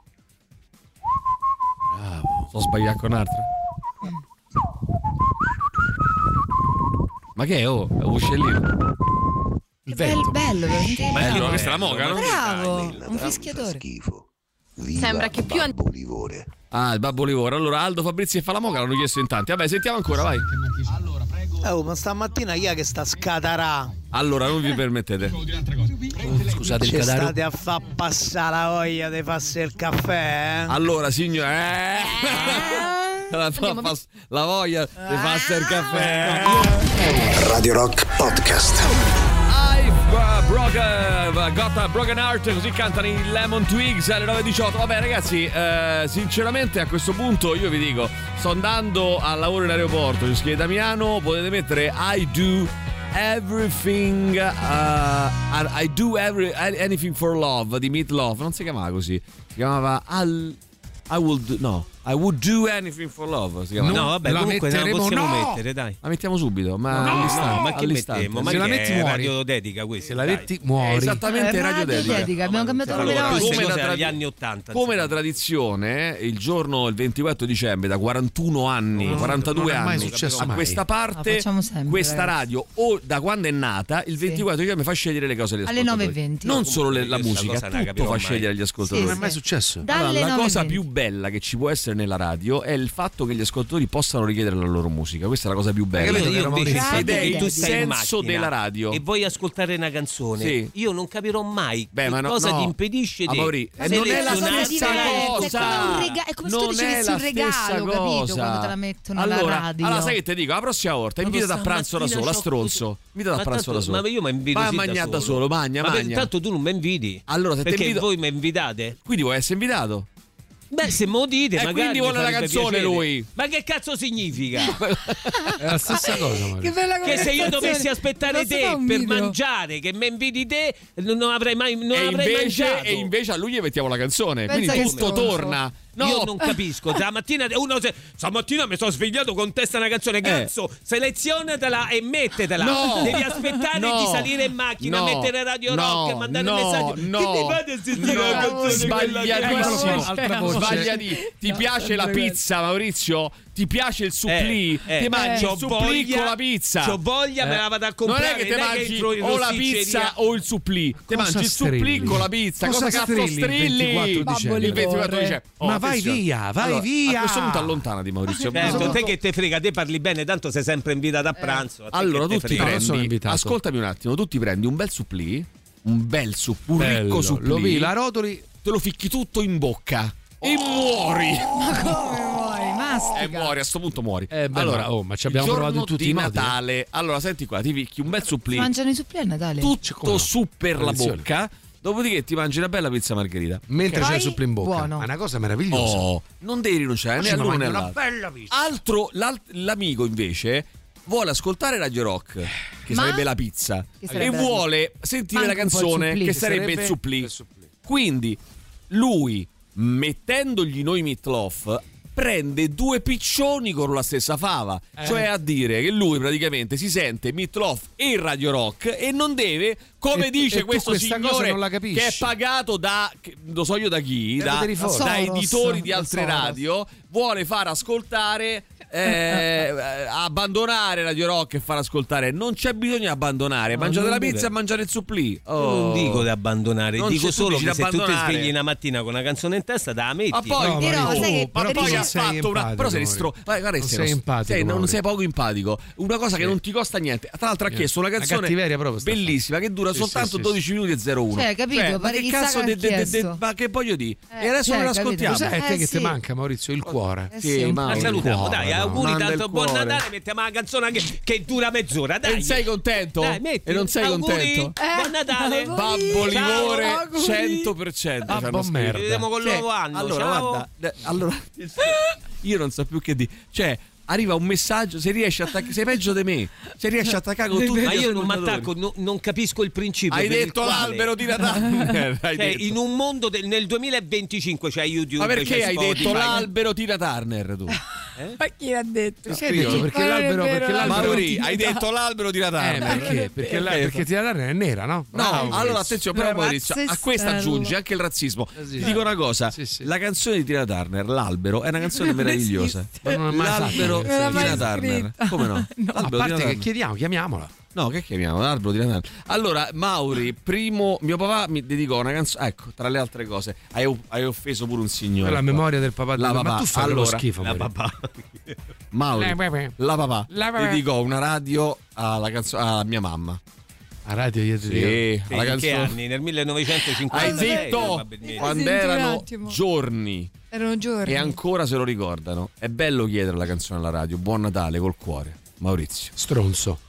Sto sbagliando con un'altra. Ma che è? È un uccellino. Il vento. Bello, veramente. Bello, questa è la moca, no? Bravo, un fischiatore. Schifo. Sembra che più il Babbo Livore. Allora Aldo Fabrizi e fa la moca l'hanno chiesto in tanti. Vabbè, sentiamo ancora, vai. Allora, prego. Ma stamattina chi è che sta scatarà? Allora, non vi permettete. Scusate il ci cadaro. State a far passare la voglia di farsi il caffè, Allora, signore, la voglia di farsi il caffè. Radio Rock Podcast. Got a Broken Heart, così cantano i Lemon Twigs alle 9:18. Vabbè ragazzi, sinceramente a questo punto io vi dico, sto andando al lavoro in aeroporto, ci scrive Damiano, potete mettere I do everything anything for love di Meat Love, non si chiamava così, si chiamava I will do, no, I would do anything for love. Si chiama. No, vabbè, la comunque la possiamo mettere, dai. La mettiamo subito, ma ma che mettiamo? Ma se la metti muori. Radio dedica questa. Se la metti muori. Esattamente, radio dedica. Abbiamo cambiato nome da oggi. Agli anni 80. Come la tradizione, il 24 dicembre, da 41 anni, 42 anni a questa parte, questa radio, o da quando è nata, il 24 dicembre fa scegliere le cose agli ascoltatori. Alle 9:20. Non solo la musica, tutto fa scegliere agli ascoltatori. Non è mai successo. Allora, la cosa più bella che ci può essere nella radio è il fatto che gli ascoltatori possano richiedere la loro musica. Questa è la cosa più bella. Ed è il senso della radio. E vuoi ascoltare una canzone? Sì. Io non capirò mai cosa ti impedisce di non è la stessa cosa. È come se tu dicessi un regalo, capito? Quando te la mettono alla radio. Allora sai che ti dico? La prossima volta invitati a pranzo da solo, a stronzo. Invitati a pranzo da solo. Ma io mi invito a mangiare da solo, magna. Ma intanto tu non mi inviti. Allora, perché voi mi invitate? Quindi vuoi essere invitato? Beh, se me lo dite, magari. Quindi vuole la canzone piacere. Lui. Ma che cazzo significa? È la stessa cosa. Che se io dovessi aspettare te per mangiare, che mi inviti te, non avrei mai mangiato. E invece a lui gli mettiamo la canzone. Pensa quindi tutto torna. No. Io non capisco. Stamattina mi sono svegliato con testa una canzone. Cazzo, selezionatela e mettetela. No. Devi aspettare di salire in macchina, mettere Radio Rock e mandare un messaggio. Che mi fate a sentire la canzone? Sbagliatissimo. Ti piace la pizza, Maurizio? Ti piace il supplì? Ti mangi il supplì con la pizza? C'ho voglia, me la vado a comprare. Non è che ti mangi o la pizza o il supplì. Ti mangi il supplì con la pizza. Cosa cazzo strilli? Il 24 dicembre. Ma vai via, via. A questo punto allontanati, Maurizio. Te che te frega, te parli bene, tanto sei sempre invitato a pranzo. Allora tu ti prendi, ascoltami un attimo, tu ti prendi un bel supplì, un ricco supplì. Lo vi, la rotoli, te lo ficchi tutto in bocca e muori. Ma come muori? Mastica. Muori, a sto punto muori. Allora, ma ci abbiamo provato in tutti i modi. Natale. Allora, senti qua, ti picchi un bel supplì. Mangiano i supplì a Natale. Tutto su per la bocca. Dopodiché ti mangi una bella pizza margherita. Mentre c'è il supplì in bocca. Buono. È una cosa meravigliosa. Non devi rinunciare né all'uno né all'altro. Una bella pizza. L'amico invece vuole ascoltare Radio Rock, che sarebbe la pizza, e vuole sentire la canzone, che sarebbe il supplì. Quindi lui, mettendogli noi Meatloaf, prende due piccioni con la stessa fava, cioè a dire che lui praticamente si sente Meatloaf e Radio Rock e non deve, come dice questo signore che è pagato da, lo so io da chi, da editori di altre radio, vuole far ascoltare abbandonare Radio Rock e far ascoltare. Non c'è bisogno di abbandonare. Mangiate la pizza e mangiare il supplì. Non dico di abbandonare, dico solo che se tu ti svegli una mattina con una canzone in testa, da la metti. Ma poi, però poi ha fatto una. Però sei simpatico. Non sei poco empatico. Una cosa che non ti costa niente. Tra l'altro ha chiesto una canzone bellissima che dura soltanto 12 minuti e 01. Cioè, capito? Ma che cazzo ma che voglio dire? E adesso non l'ascoltiamo. Cos'è te che ti manca, Maurizio? Il cuore. Ma salutiamo, dai, auguri, tanto buon Natale, mettiamo la canzone che dura mezz'ora, dai. E sei contento? Dai, metti. E non sei contento? Buon Natale. Babbo Livore 100%. Babbo merda. Ci vediamo con il nuovo anno. Allora, guarda, io non so più che dire. Cioè, arriva un messaggio, se riesci a attaccare, sei peggio di me, se riesci a attaccare con tutti. Ma io non mi attacco, non capisco il principio. Hai detto l'albero di Natale. In un mondo nel 2025 c'è YouTube. Ma perché hai detto l'albero Tina Turner tu? Ma chi l'ha detto? Perché l'albero Mauri, hai detto l'albero di Natale. Perché Tina Turner è nera, no? No, allora attenzione, però Maurizio, a questo aggiungi anche il razzismo. Ti dico una cosa, la canzone di Tina Turner, l'albero, è una canzone meravigliosa. L'albero Tina Turner. Come no? A parte che chiamiamola. No, che chiamiamo? L'albero di Natale. Allora, Mauri, mio papà mi dedicò una canzone. Ecco, tra le altre cose, hai offeso pure un signore. La memoria del papà. Ma tu fai lo schifo. La papà. Mauri, la papà dedicò una radio alla mia mamma. A radio sì, alla canzone. Che anni? Nel 1950. Hai detto quando erano giorni. Erano giorni. E ancora se lo ricordano. È bello chiedere la canzone alla radio. Buon Natale col cuore. Maurizio. Stronzo.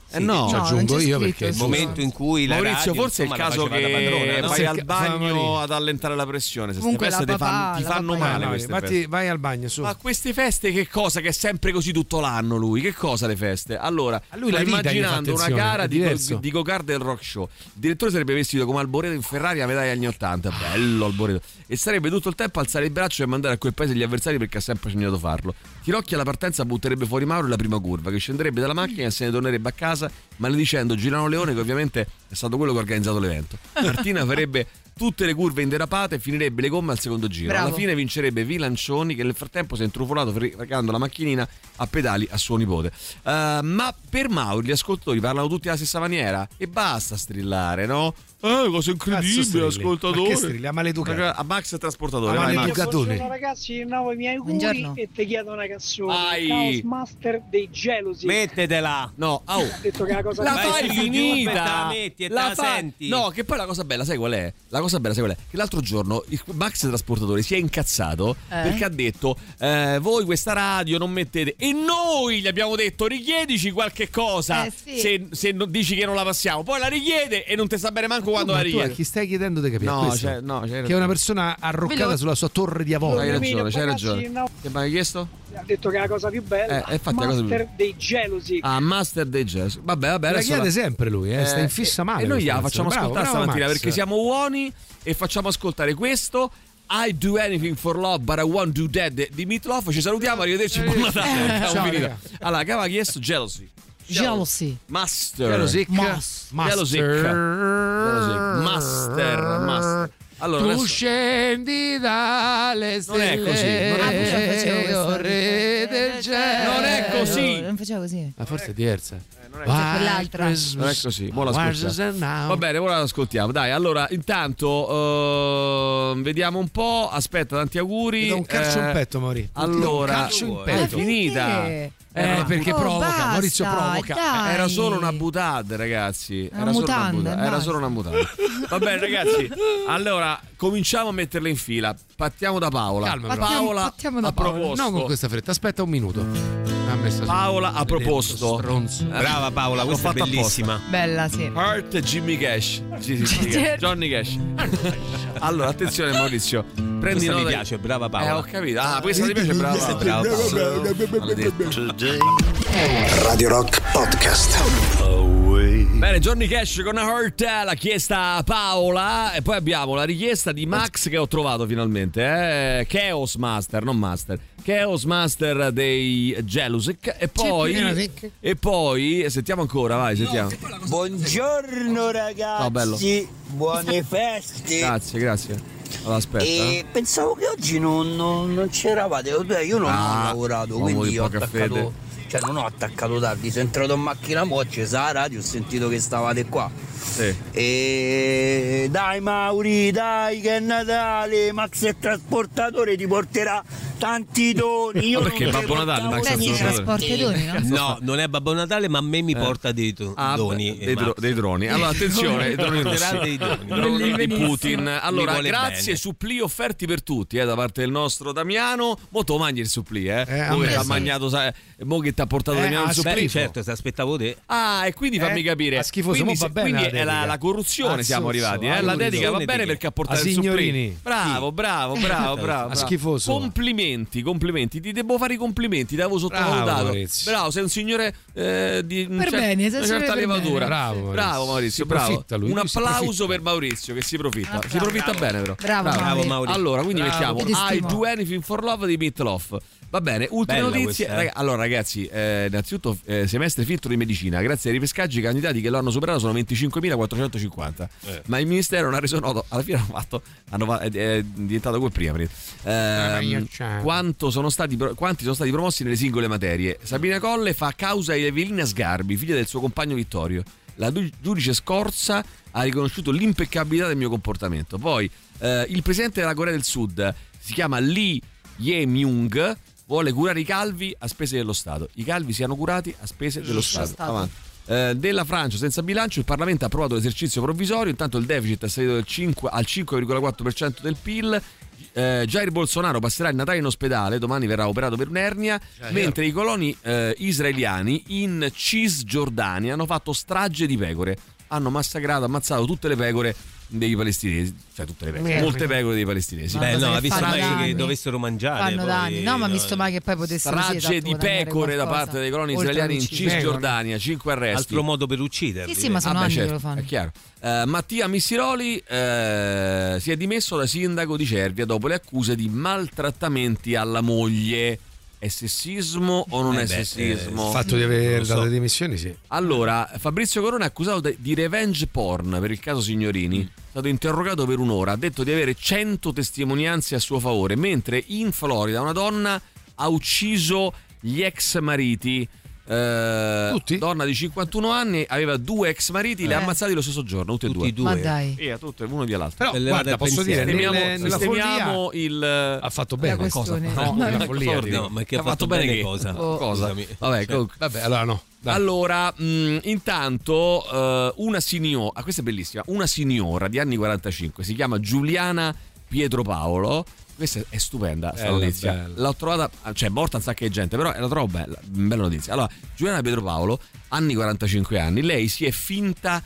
No, ci aggiungo io perché il momento in cui la Maurizio, radio, forse è il caso che vai al bagno ad allentare la pressione. Se queste feste ti fanno male. Infatti vai al bagno su. Ma queste feste che cosa? Che è sempre così tutto l'anno lui? Che cosa le feste? Allora, lui sto immaginando una gara di go-kart del rock show. Il direttore sarebbe vestito come Alboreto in Ferrari a metà degli anni 80. Bello Alboreto. E sarebbe tutto il tempo a alzare il braccio e mandare a quel paese gli avversari perché ha sempre sognato farlo. Tirocchi alla partenza butterebbe fuori Mauro in la prima curva, che scenderebbe dalla macchina e se ne tornerebbe a casa maledicendo Girano Leone, che ovviamente è stato quello che ha organizzato l'evento. Martina farebbe tutte le curve inderapate e finirebbe le gomme al secondo giro. Bravo. Alla fine vincerebbe Vilancioni, che nel frattempo si è intrufolato fregando la macchinina a pedali a suo nipote. Ma per Mauri gli ascoltatori parlano tutti alla stessa maniera e basta strillare, no? Cosa incredibile, ascoltatore. Ma che strilli, a maleducato. A Max è trasportatore. Buongiorno ragazzi, rinnovo i miei auguri e ti chiedo una canzone. Chaos Master dei Jealousy. Mettetela. No, ha detto che la cosa la fai finita. La metti e la senti. No, che poi la cosa bella, sai qual è? La cosa bella, sai qual è? Che l'altro giorno il Max trasportatore si è incazzato perché ha detto voi questa radio non mettete, e noi gli abbiamo detto richiedici qualche cosa se dici che non la passiamo, poi la richiede e non ti sa bene manco quando la richiede. Tu a chi stai chiedendo di capire? No, che è una persona arroccata sulla sua torre di avorio. C'hai ragione. Che mi hai chiesto? Ha detto che è la cosa più bella. Master dei Jealousy. Master dei Jealousy. Vabbè, la chiede sempre lui, sta in fissa male. E noi la facciamo ascoltare stamattina perché siamo buoni e facciamo ascoltare questo. I do anything for love, but I won't do that di Meatloaf. Ci salutiamo, arrivederci, buon Natale. Allora, che aveva chiesto Jealousy. Master. Allora, tu scendi dalle stelle. Non è così. Non è così. Non faceva così. Ma forse è diversa. Non è quell'altra. Non è così. Va bene, ora l'ascoltiamo. Dai, allora, intanto vediamo un po'. Aspetta, tanti auguri. Un calcio in petto, Maurizio. Allora, è finita. Perché provoca, basta, Maurizio provoca. dai. Era solo una butade, ragazzi. Era solo una mutanda. Va bene, ragazzi. Allora, cominciamo a metterle in fila. Partiamo da Paola. Calma, Paola ha proposto. Non con questa fretta, aspetta un minuto. Paola ha proposto. Brava Paola, questa è bellissima. Bella, sì. Heart Jimmy Cash. Johnny Cash. Allora, attenzione Maurizio. Prendi nota. Mi piace, brava Paola. Ho capito. Questa ti piace, brava Paola. Radio Rock Podcast. Bene, Johnny Cash con Heart, la chiesta Paola. E poi abbiamo la richiesta di Max che ho trovato finalmente. Chaos Master, non Master. Chaos Master dei Jealousy. E poi sentiamo ancora, vai, sentiamo. Buongiorno ragazzi. No, bello. Buone feste. Grazie. Allora, aspetta. E pensavo che oggi non c'eravate. Io non ho lavorato, quindi ho attaccato. Cioè non ho attaccato tardi, sono entrato in macchina oggi, sa radio, ho sentito che stavate qua. Sì. E dai Mauri, dai che è Natale, Max è trasportatore, ti porterà tanti doni. Io perché Babbo Natale Max è trasportatore, no? No, non è Babbo Natale, ma a me mi porta dei doni. Dei droni. Allora attenzione, i droni russi. Droni di Putin. Allora, grazie, supplì offerti per tutti da parte del nostro Damiano. Mo te mangi il supplì, Mo che ti ha magnato, mo che ti ha portato Damiano il supplì. Certo, se aspettavo te. E quindi fammi capire. Quindi è la corruzione, siamo arrivati. La dedica va bene perché ha portato il supplì. Bravo. Schifoso. Complimenti, ti devo fare i complimenti, ti avevo sottovalutato. Bravo, sei un signore di una certa levatura. Bravo Maurizio, bravo. Un applauso per Maurizio che si profitta. Si profitta bene però. Bravo Maurizio. Allora, quindi mettiamo I do anything for love di Meatloaf. Va bene, ultime notizie. Allora ragazzi, innanzitutto semestre filtro di medicina. Grazie ai ripescaggi i candidati che lo hanno superato sono 25.450. Ma il ministero non ha reso noto. Alla fine è diventato quel prima. Quanti sono stati promossi nelle singole materie. Sabrina Colle fa causa a Evelina Sgarbi, figlia del suo compagno Vittorio. La giudice Scorza ha riconosciuto l'impeccabilità del mio comportamento. Poi il presidente della Corea del Sud si chiama Lee Jae-myung, vuole curare i calvi a spese dello Stato. I calvi siano curati a spese dello Stato. Avanti. Della Francia senza bilancio, il Parlamento ha approvato l'esercizio provvisorio, intanto il deficit è salito al 5,4% del PIL. Jair Bolsonaro passerà il Natale in ospedale, domani verrà operato per un'ernia, mentre i coloni israeliani in Cisgiordania hanno fatto strage di pecore, hanno ammazzato tutte le pecore dei palestinesi, cioè tutte le pecore, molte pecore dei palestinesi. Ha visto mai che dovessero mangiare. Fanno danni, no, ma visto mai che poi potessero strage di pecore da parte dei coloni israeliani in Cisgiordania, 5 arresti. Altro modo per ucciderli. Sì, ma sono anni che lo fanno. È chiaro. Mattia Missiroli si è dimesso da sindaco di Cervia dopo le accuse di maltrattamenti alla moglie. È sessismo o non è sessismo? Il fatto di aver dato le dimissioni, sì. Allora, Fabrizio Corona è accusato di revenge porn per il caso Signorini. È stato interrogato per un'ora, ha detto di avere 100 testimonianze a suo favore, mentre in Florida una donna ha ucciso gli ex mariti. Tutti? Donna di 51 anni, aveva 2 ex mariti, li ha ammazzati lo stesso giorno, tutti e due. Ma dai. Tutte, uno di l'altro. Però guarda, posso dire, nella follia il ha fatto bene. Cosa? No, follia, no, ma che ha fatto bene cosa? Cosa? Vabbè, allora no. Dai. Allora, intanto una signora, questa è bellissima, una signora di anni 45, si chiama Giuliana Pietropaolo. Questa è stupenda, sta notizia. L'ho trovata, cioè morta un sacco di gente, però la trovo bella notizia. Allora, Giuliana Pietropaolo, anni 45 anni, lei si è finta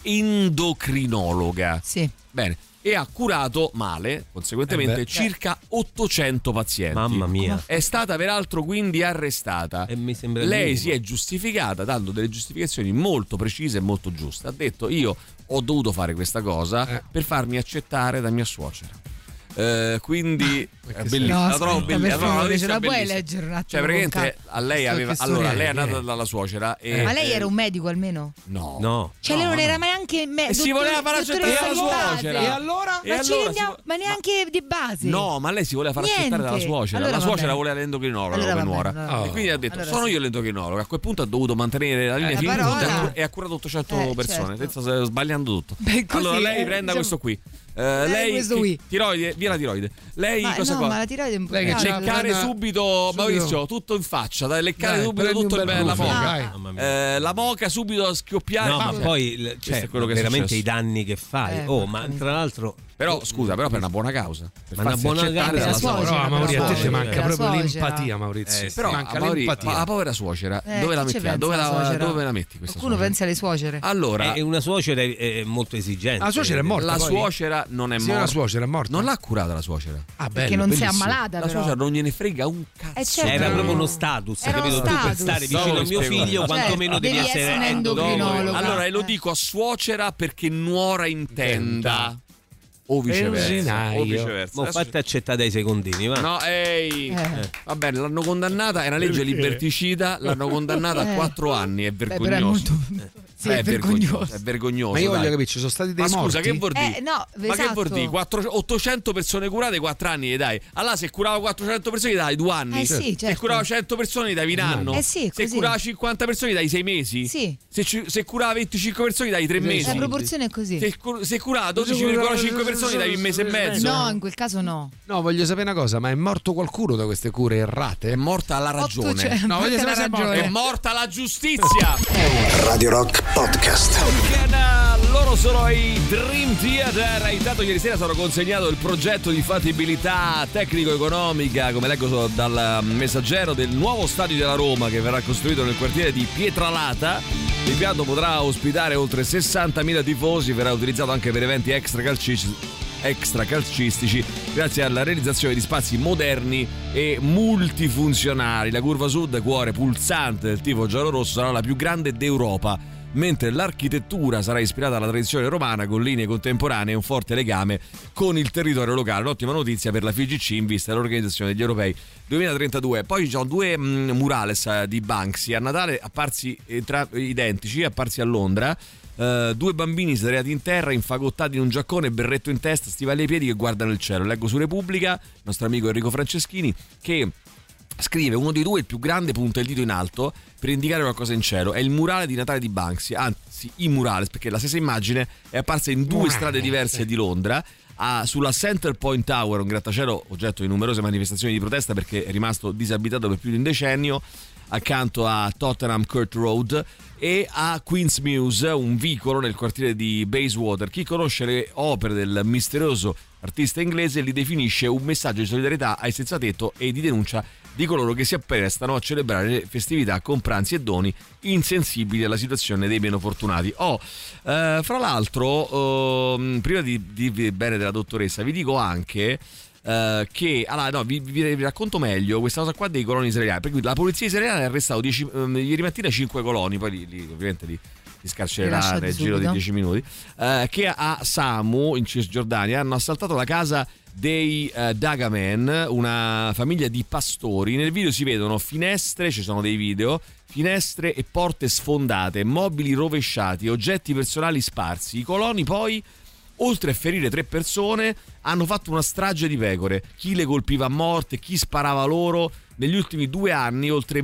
endocrinologa. Sì. Bene. E ha curato male, conseguentemente, circa 800 pazienti. Mamma mia. È stata peraltro quindi arrestata. E mi sembra lei si è giustificata dando delle giustificazioni molto precise e molto giuste. Ha detto: io ho dovuto fare questa cosa per farmi accettare da mia suocera. Quindi è bellissima, la trovo bellissima. Ce la puoi leggere un attimo? Cioè, praticamente lei aveva. Allora, lei è andata dalla suocera. Ma lei era un medico almeno? No. Cioè, lei non era neanche e si voleva far accettare dalla suocera. E allora? Ma neanche di base. No, ma lei si voleva far accettare dalla suocera. Allora, la suocera voleva l'endocrinologa come nuora. E quindi ha detto: sono io l'endocrinologa. A quel punto ha dovuto mantenere la linea fine e ha curato 800 persone, senza sbagliando tutto. Allora, lei prenda questo qui. Lei tiroide, via la tiroide. Lei cosa fa? Ma la tiroide è un po' leccare subito, Maurizio, tutto in faccia, leccare subito tutto la moca. La moca subito a scoppiare. No, ma poi cioè, veramente i danni che fai. Ma tra l'altro però scusa, però per una buona causa. Ma una buona causa. Però Maurizio, a te ti manca proprio l'empatia, Maurizio. Però manca l'empatia. La povera suocera, dove la mettiamo? Dove la metti questa? Qualcuno pensa alle suocere. Allora, una suocera è molto esigente. La suocera è morta. La suocera non è morta. La suocera è morta. Non l'ha curata la suocera. Perché non si è ammalata. La suocera non gliene frega un cazzo. Era proprio uno status, capito? Tu per stare vicino a mio figlio, quantomeno devi essere endocrinologo. Allora, lo dico a suocera perché nuora intenda. O viceversa. Ma fate accettare dai secondini, va? No, va bene, l'hanno condannata, è una legge liberticida, l'hanno condannata a 4 anni, è vergognoso. È vergognoso. Ma io voglio capire, ci sono stati dei morti. Ma scusa, che vuol dire? No, ma che vuol dire? 800 persone curate, 4 anni gli dai. Allora, se curava 400 persone gli dai 2 anni. Se curava 100 persone gli davi un anno. Se curava 50 persone gli dai 6 mesi. Se curava 25 persone gli dai 3 mesi. La proporzione è così. Se curava 12,5 persone gli dai un mese e mezzo. No, in quel caso no. No, voglio sapere una cosa, ma è morto qualcuno da queste cure errate? È morta la ragione. No, voglio sapere è morta la giustizia. Radio Rock Podcast. Loro sono i Dream Theater. Intanto ieri sera sono consegnato il progetto di fattibilità tecnico-economica, come leggo dal Messaggero, del nuovo stadio della Roma che verrà costruito nel quartiere di Pietralata. L'impianto potrà ospitare oltre 60.000 tifosi, verrà utilizzato anche per eventi extracalcistici grazie alla realizzazione di spazi moderni e multifunzionali. La curva sud, cuore pulsante del tifo giallorosso, sarà la più grande d'Europa, mentre l'architettura sarà ispirata alla tradizione romana con linee contemporanee e un forte legame con il territorio locale. Un'ottima notizia per la FIGC in vista dell'organizzazione degli Europei 2032. Poi ci sono 2 murales di Banksy a Natale apparsi identici, apparsi a Londra. 2 bambini sdraiati in terra, infagottati in un giaccone, berretto in testa, stivali ai piedi, che guardano il cielo. Leggo su Repubblica, il nostro amico Enrico Franceschini, che scrive: uno dei 2, il più grande, punta il dito in alto per indicare qualcosa in cielo. È il murale di Natale di Banksy, anzi i murales, perché la stessa immagine è apparsa in 2 strade diverse di Londra. Sulla Center Point Tower, un grattacielo oggetto di numerose manifestazioni di protesta perché è rimasto disabitato per più di un decennio, accanto a Tottenham Court Road, e a Queen's Mews, un vicolo nel quartiere di Bayswater. Chi conosce le opere del misterioso artista inglese, li definisce un messaggio di solidarietà ai senza tetto e di denuncia di coloro che si apprestano a celebrare le festività con pranzi e doni insensibili alla situazione dei meno fortunati. Fra l'altro, prima di dirvi bene della dottoressa, vi dico anche che vi racconto meglio questa cosa qua dei coloni israeliani, perché la polizia israeliana ha arrestato ieri mattina 5 coloni, poi ovviamente li scarcererà nel giro di 10 minuti, che a Samu in Cisgiordania hanno assaltato la casa dei Dagamen, una famiglia di pastori. Nel video si vedono finestre, ci sono dei video, finestre e porte sfondate, mobili rovesciati, oggetti personali sparsi. I coloni poi, oltre a ferire 3 persone, hanno fatto una strage di pecore. Chi le colpiva a morte, chi sparava loro. Negli ultimi 2 anni, oltre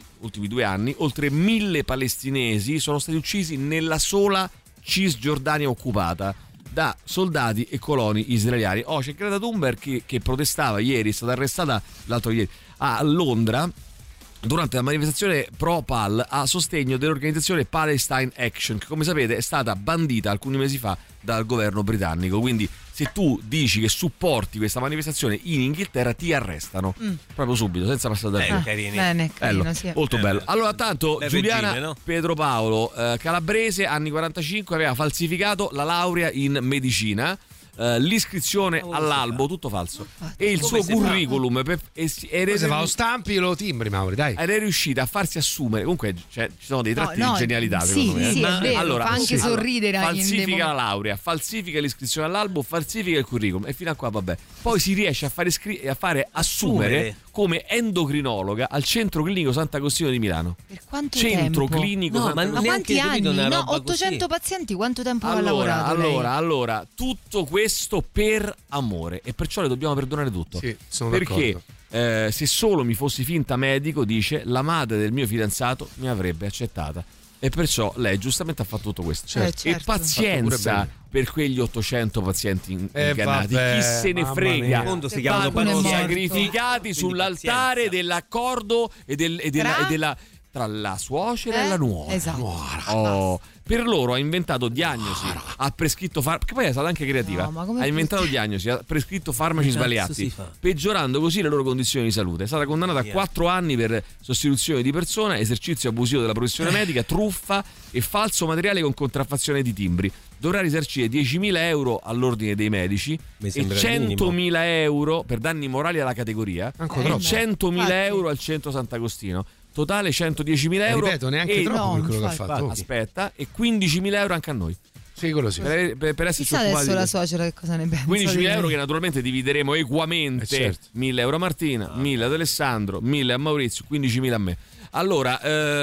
1000 palestinesi sono stati uccisi nella sola Cisgiordania occupata da soldati e coloni israeliani. C'è Greta Thunberg che protestava ieri, è stata arrestata l'altro ieri a Londra durante la manifestazione pro-Pal a sostegno dell'organizzazione Palestine Action, che come sapete è stata bandita alcuni mesi fa dal governo britannico. Quindi se tu dici che supporti questa manifestazione in Inghilterra ti arrestano proprio subito, senza passare da bene, carino, sì. Molto bello. Allora, tanto Giuliana regime, no? Pedro Paolo, calabrese, anni 45, aveva falsificato la laurea in medicina, l'iscrizione all'albo, tutto falso, e il suo curriculum se fa lo stampi lo timbri, Mauri, dai. Ed è riuscita a farsi assumere. Comunque ci sono dei tratti di genialità, secondo me. Sì, è vero, allora, fa anche sorridere. Falsifica la laurea, falsifica l'iscrizione all'albo, falsifica il curriculum, e fino a qua vabbè. Poi si riesce a fare assumere come endocrinologa al Centro Clinico Sant'Agostino di Milano. Per quanto Centro tempo? Clinico ma quanti anni? 800 pazienti, quanto tempo ha lavorato? Allora, tutto questo per amore, e perciò le dobbiamo perdonare tutto. Sì, sono perché d'accordo. se solo mi fossi finta medico, dice, la madre del mio fidanzato mi avrebbe accettata. E perciò lei giustamente ha fatto tutto questo. Certo. E pazienza per quegli 800 pazienti ingannati. Chi se ne frega? Si chiamano sacrificati sull'altare dell'accordo e della tra la suocera e la nuora. Esatto. Per loro ha inventato diagnosi, ha prescritto perché poi è stata anche creativa. Ha inventato diagnosi, ha prescritto farmaci sbagliati, peggiorando così le loro condizioni di salute. È stata condannata a 4 anni per sostituzione di persona, esercizio abusivo della professione medica, truffa e falso materiale con contraffazione di timbri. Dovrà risarcire 10.000 euro all'ordine dei medici e 100.000 euro per danni morali alla categoria e 100.000 euro al centro Sant'Agostino. Totale 110.000 euro. Ripeto, neanche troppo per quello che ha fatto. Aspetta, e 15.000 euro anche a noi. Sì, quello sì. Per esserci Chissà adesso la suocera che cosa ne pensa. 15.000 euro che naturalmente divideremo equamente. Certo. 1.000 euro a Martina, 1.000 ad Alessandro, 1.000 a Maurizio, 15.000 a me. Allora,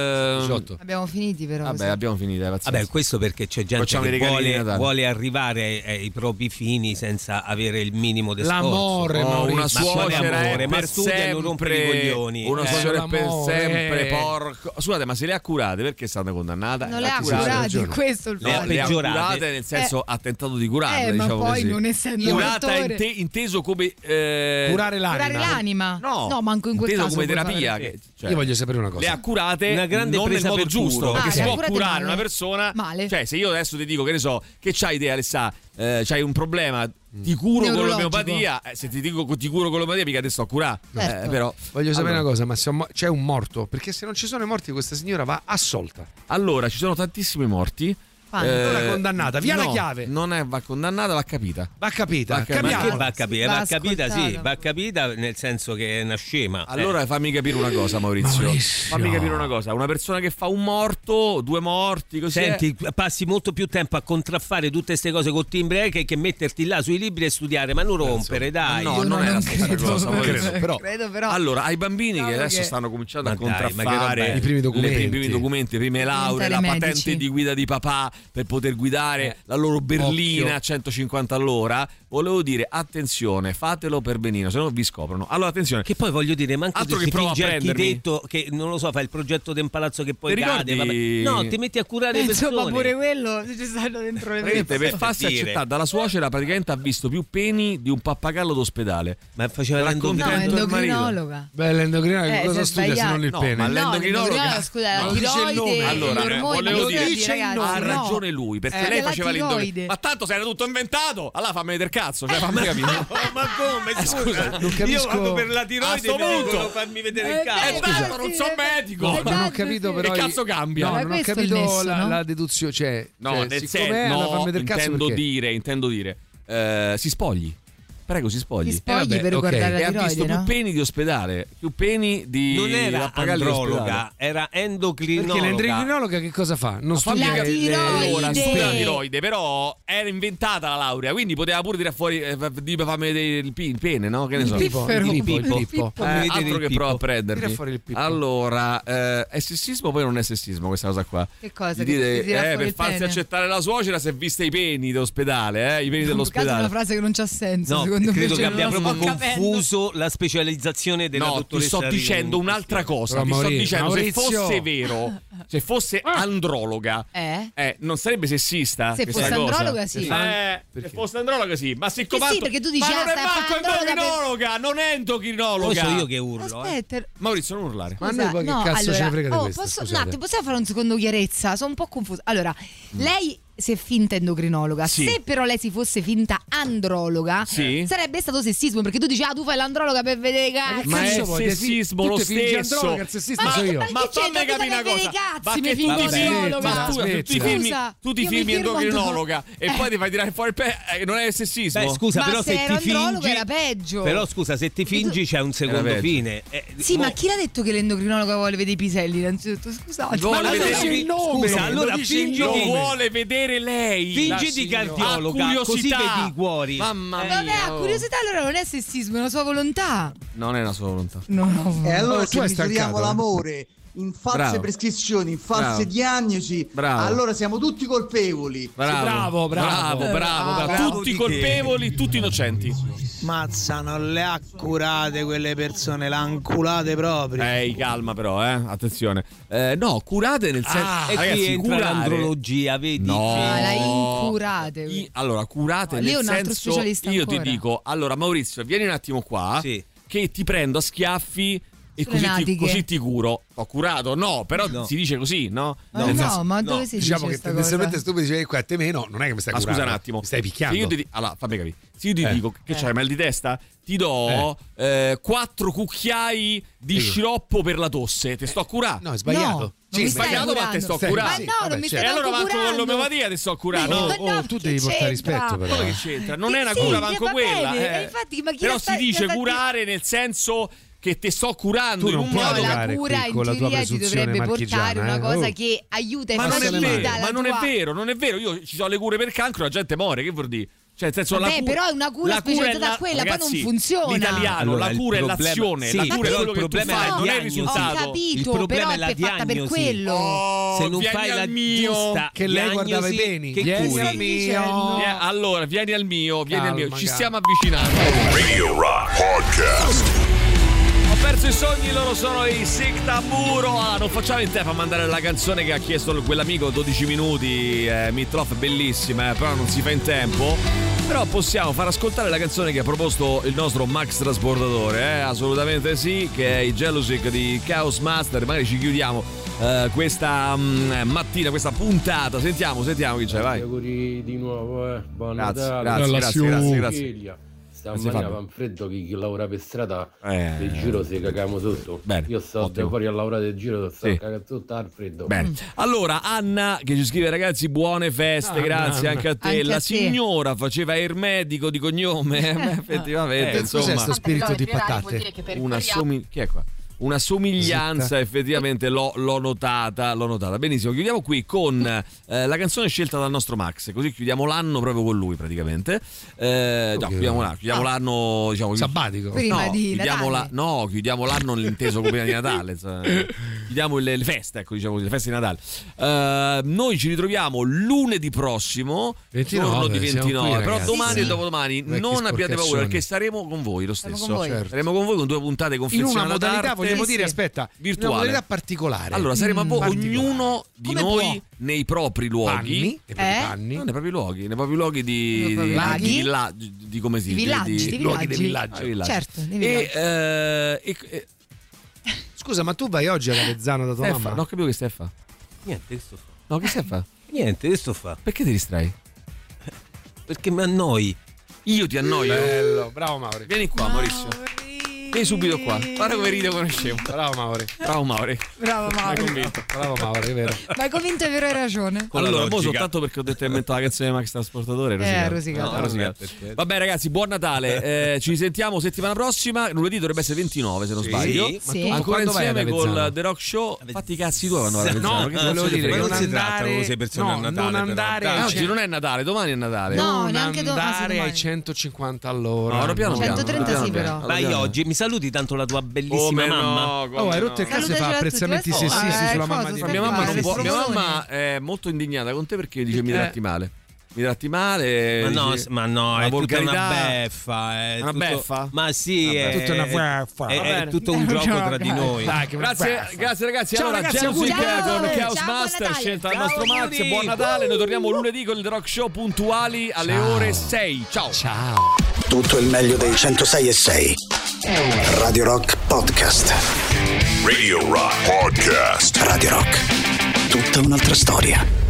abbiamo finiti però. Vabbè, abbiamo finito. Vabbè, questo perché c'è gente che vuole arrivare ai propri fini senza avere il minimo di sforzo. L'amore, una suocera ma studiano, rompere i coglioni. Una suocera è per sempre, porco. Scusate, ma se le ha curate perché è stata condannata? Non le ha curate, questo è il fatto. Le ha curate nel senso ha tentato di curarle, ma diciamo poi così. non essendo curata inteso come curare l'anima. No, manco in quel inteso caso come terapia. Io voglio sapere una cosa. Le ha curate una grande non nel presa modo per giusto, culo. perché si può curare male. una persona male. Cioè, se io adesso ti dico, che ne so, che c'hai idea, Alessà, c'hai un problema, ti curo con l'omeopatia, se ti dico ti curo con l'omeopatia mica te sto a curare. Però voglio sapere una cosa, ma c'è un morto? Perché se non ci sono i morti questa signora va assolta. Allora, ci sono tantissimi morti. Una condannata, via la chiave. Non va condannata, va capita. Va capita. Va capita nel senso che è una scema. Allora fammi capire una cosa, Maurizio. Fammi capire una cosa. Una persona che fa un morto, 2 morti, così. Senti, passi molto più tempo a contraffare tutte queste cose col timbre che metterti là sui libri e studiare, ma non rompere, dai. No, non è la stessa cosa, credo, però. Allora, ai bambini che adesso stanno cominciando a contraffare i primi documenti, le prime lauree, la patente di guida di papà per poter guidare la loro berlina a 150 all'ora, volevo dire attenzione, fatelo per benino, se no vi scoprono. Allora attenzione, che poi voglio dire, manco altro che che prova a prendermi, architetto che non lo so, fa il progetto del palazzo che poi cade, no, ti metti a curare le persone. Insomma, pure quello ci stanno dentro le persone. Per farsi accettare dalla suocera praticamente ha visto più peni di un pappagallo d'ospedale. Ma faceva l'endocrinologa. Beh, l'endocrinologa cosa studia se non il pene? Ma l'endocrinologa scusa, la tiroide, allora volevo dire ragazzi, ha ragione lui, perché lei faceva l'endocrinologa. Ma tanto se era tutto inventato, allora fammi vedere cazzo, cioè fammi capire. Ma come? Scusa, non capisco. Io vado per la tiroide e devono farmi vedere il cazzo. Non sono medico. Non ho capito però. Che cazzo cambia? No, non ho capito la deduzione, cioè intendo dire si spogli. Prego, si spogli. Si spogli per guardare la tiroide, ha visto più peni di ospedale, più peni di... Non era androloga, era endocrinologa. Perché l'endocrinologa che cosa fa? Non studia la tiroide. La tiroide, però era inventata la laurea, quindi poteva pure tirare fuori, fammi vedere il pene, no? Che ne so. Il pippo. Altro che prova a prendermi. Tira fuori il pippo. Allora, è sessismo, poi non è sessismo questa cosa qua. Che cosa? Di dire, per farsi accettare la suocera si è vista i peni dell'ospedale, i peni dell'ospedale. È una frase che non c'ha senso, no. Credo che abbia proprio confuso la specializzazione della dottoressa. No, ti sto dicendo un'altra cosa. Ti sto dicendo, se fosse vero, se fosse androloga, non sarebbe sessista. Se fosse androloga, sì. Se fosse androloga, sì. Ma siccome sì, perché tu dici, ma non è manco endocrinologa, non è endocrinologa. Poi so io che urlo. Aspetta. Maurizio, non urlare. Ma noi poi che cazzo ce ne frega di questo? Un attimo, possiamo fare un secondo chiarezza? Sono un po' confusa. Allora, lei si è finta endocrinologa. Sì. Se però lei si fosse finta androloga, sarebbe stato sessismo, perché tu dici tu fai l'androloga per vedere cazzi. Ma è sessismo lo stesso. Il sessista sono io. Ma fammi capire una cosa. Tu ti filmi endocrinologa e poi ti fai tirare fuori il pene, non è sessismo. Beh, scusa, però se ti fingi era peggio. Però scusa, se ti fingi c'è un secondo fine. Sì, ma chi l'ha detto che l'endocrinologa vuole vedere i piselli? Innanzitutto, scusate. Vuole vedere il nome. Scusa, allora fingi lo vuole vedere lei. Fingi di cardiologa, così vedi i cuori. Mamma mia. Vabbè, a curiosità allora non è sessismo, è una sua volontà. Non è una sua volontà. No. E allora se misuriamo l'amore in false prescrizioni, in false diagnosi, allora siamo tutti colpevoli. Bravo. Tutti colpevoli, tutti innocenti. Mazza, non le ha curate quelle persone, le han culate proprio. Calma però, attenzione. No, curate nel senso... e qui entra l'andrologia, vedi? No, la incurate. Allora, curate nel senso... Io ti dico, allora Maurizio, vieni un attimo qua, che ti prendo a schiaffi e così ti curo. Ho curato? No, però si dice così, no? Ma dove si diciamo dice che tendenzialmente tu mi dicevi qua a te meno, non è che mi stai curando. Scusa un attimo. Mi stai picchiando. Allora, fammi capire. Se io ti dico che c'hai mal di testa, ti do 4 cucchiai di sciroppo per la tosse. Ti sto a curare? No, è sbagliato. No. Sì, sbagliato, ma te sto a curare. Ma no, non mi stai E allora manco curando. con l'omeopatia ti sto a curare. Tu devi portare rispetto, però. Come che c'entra? Non è una cura manco quella. Infatti, ma chi però si dice curare nel senso che ti sto curando in un modo. La cura in teoria ti dovrebbe portare una cosa che aiuta e facilita. Ma non è vero, io ci sono le cure per cancro, la gente muore, che vuol dire? Cioè, nel senso, però è una cura specializzata a quella, ragazzi, poi non funziona. L'italiano, la cura è l'azione, la cura è quello che tu fai, non è il risultato. Ho capito, il problema però è la fatta per quello. Se non fai la giusta che lei guardava i peni, vieni al mio. Allora, vieni al mio. Ci stiamo avvicinando. Radio Rock Podcast. Ho perso i sogni, loro sono i Sick Tamburo. Non facciamo in tempo a mandare la canzone che ha chiesto quell'amico, 12 minuti, Meatloaf, bellissima, però non si fa in tempo. Però possiamo far ascoltare la canzone che ha proposto il nostro Max Trasportatore, assolutamente sì, che è i Jealousy di Chaos Master. Magari ci chiudiamo questa mattina, questa puntata. Sentiamo chi c'è, vai. Auguri di nuovo, buon Natale. Grazie. Stamattina fa freddo, chi lavora per strada del giro si cagamo tutto. Bene, io sto fuori a lavorare del giro, sto cagando tutto al freddo. Bene. Allora Anna che ci scrive: ragazzi, buone feste, grazie anche a te. Anche la a te. Signora faceva il medico di cognome. Effettivamente insomma, cos'è sto spirito di patate? Chi è qua? Una somiglianza, effettivamente l'ho notata. Benissimo, chiudiamo qui con la canzone scelta dal nostro Max, così chiudiamo l'anno proprio con lui praticamente. Chiudiamo l'anno, diciamo, sabbatico. Prima di Natale. Chiudiamo l'anno inteso come prima di Natale. Chiudiamo le feste, ecco, diciamo, le feste di Natale. Noi ci ritroviamo lunedì prossimo, 29, giorno di 29, qui, però domani e dopodomani non abbiate paura, perché saremo con voi lo stesso. Saremo con voi con 2 puntate confezionate in una modalità, vogliamo dire, aspetta, virtuale, una modalità particolare. Allora saremo a voi, ognuno di noi nei propri luoghi, nei propri luoghi di come si dice, di villaggi. Certo, scusa, ma tu vai oggi alla Vezzano da tua mamma? No, capivo che stai a fa. Niente, che sto fa? No, che stai a fa? Niente, che sto fa? Perché ti distrai? Perché mi annoi. Io ti annoio? Bello, bravo Mauri. Vieni qua, Maurizio. Vieni subito qua. Guarda come ride come scemo. Bravo Mauri. Bravo Mauri. Bravo Mauri, è vero. Ma hai convinto, è vero, hai ragione. Allora, mo soltanto perché ho detto che inventavo la canzone di Max Trasportatore. Rosicato. Vabbè ragazzi, buon Natale. Ci sentiamo settimana prossima. Lunedì dovrebbe essere 29 se non sbaglio. Sì. Ancora insieme con The Rock Show. Fatti i cazzi tuoi quando vai a Avezzano. No, volevo dire, non si tratta con 6 persone a Natale. Non andare oggi non è Natale, domani è Natale. No, non neanche andare ai 150 all'ora. No, piano 130 sì, però. Vai oggi, mi saluti tanto la tua bellissima mamma? Hai rotto il cazzo e fa apprezzamenti sessisti sulla mamma di mia mamma non può. Mia mamma è molto indignata con te perché dice mi tratti male. Mi tratti male. Ma no, è tutta una beffa. Una beffa? Ma sì, è tutta una beffa. È tutto un gioco tra di noi. Grazie ragazzi. Ciao, allora, ragazzi, Music auguri. con Chaos Master, scelta dal nostro Max. Buon Natale. Noi torniamo lunedì con il The Rock Show puntuali alle ore 6. Ciao. Tutto il meglio dei 106.6. Radio Rock Podcast. Radio Rock Podcast. Radio Rock. Tutta un'altra storia.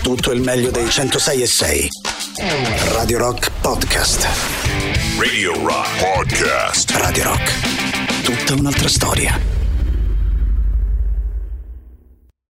Tutto il meglio dei 106.6. Radio Rock Podcast. Radio Rock Podcast. Radio Rock. Tutta un'altra storia.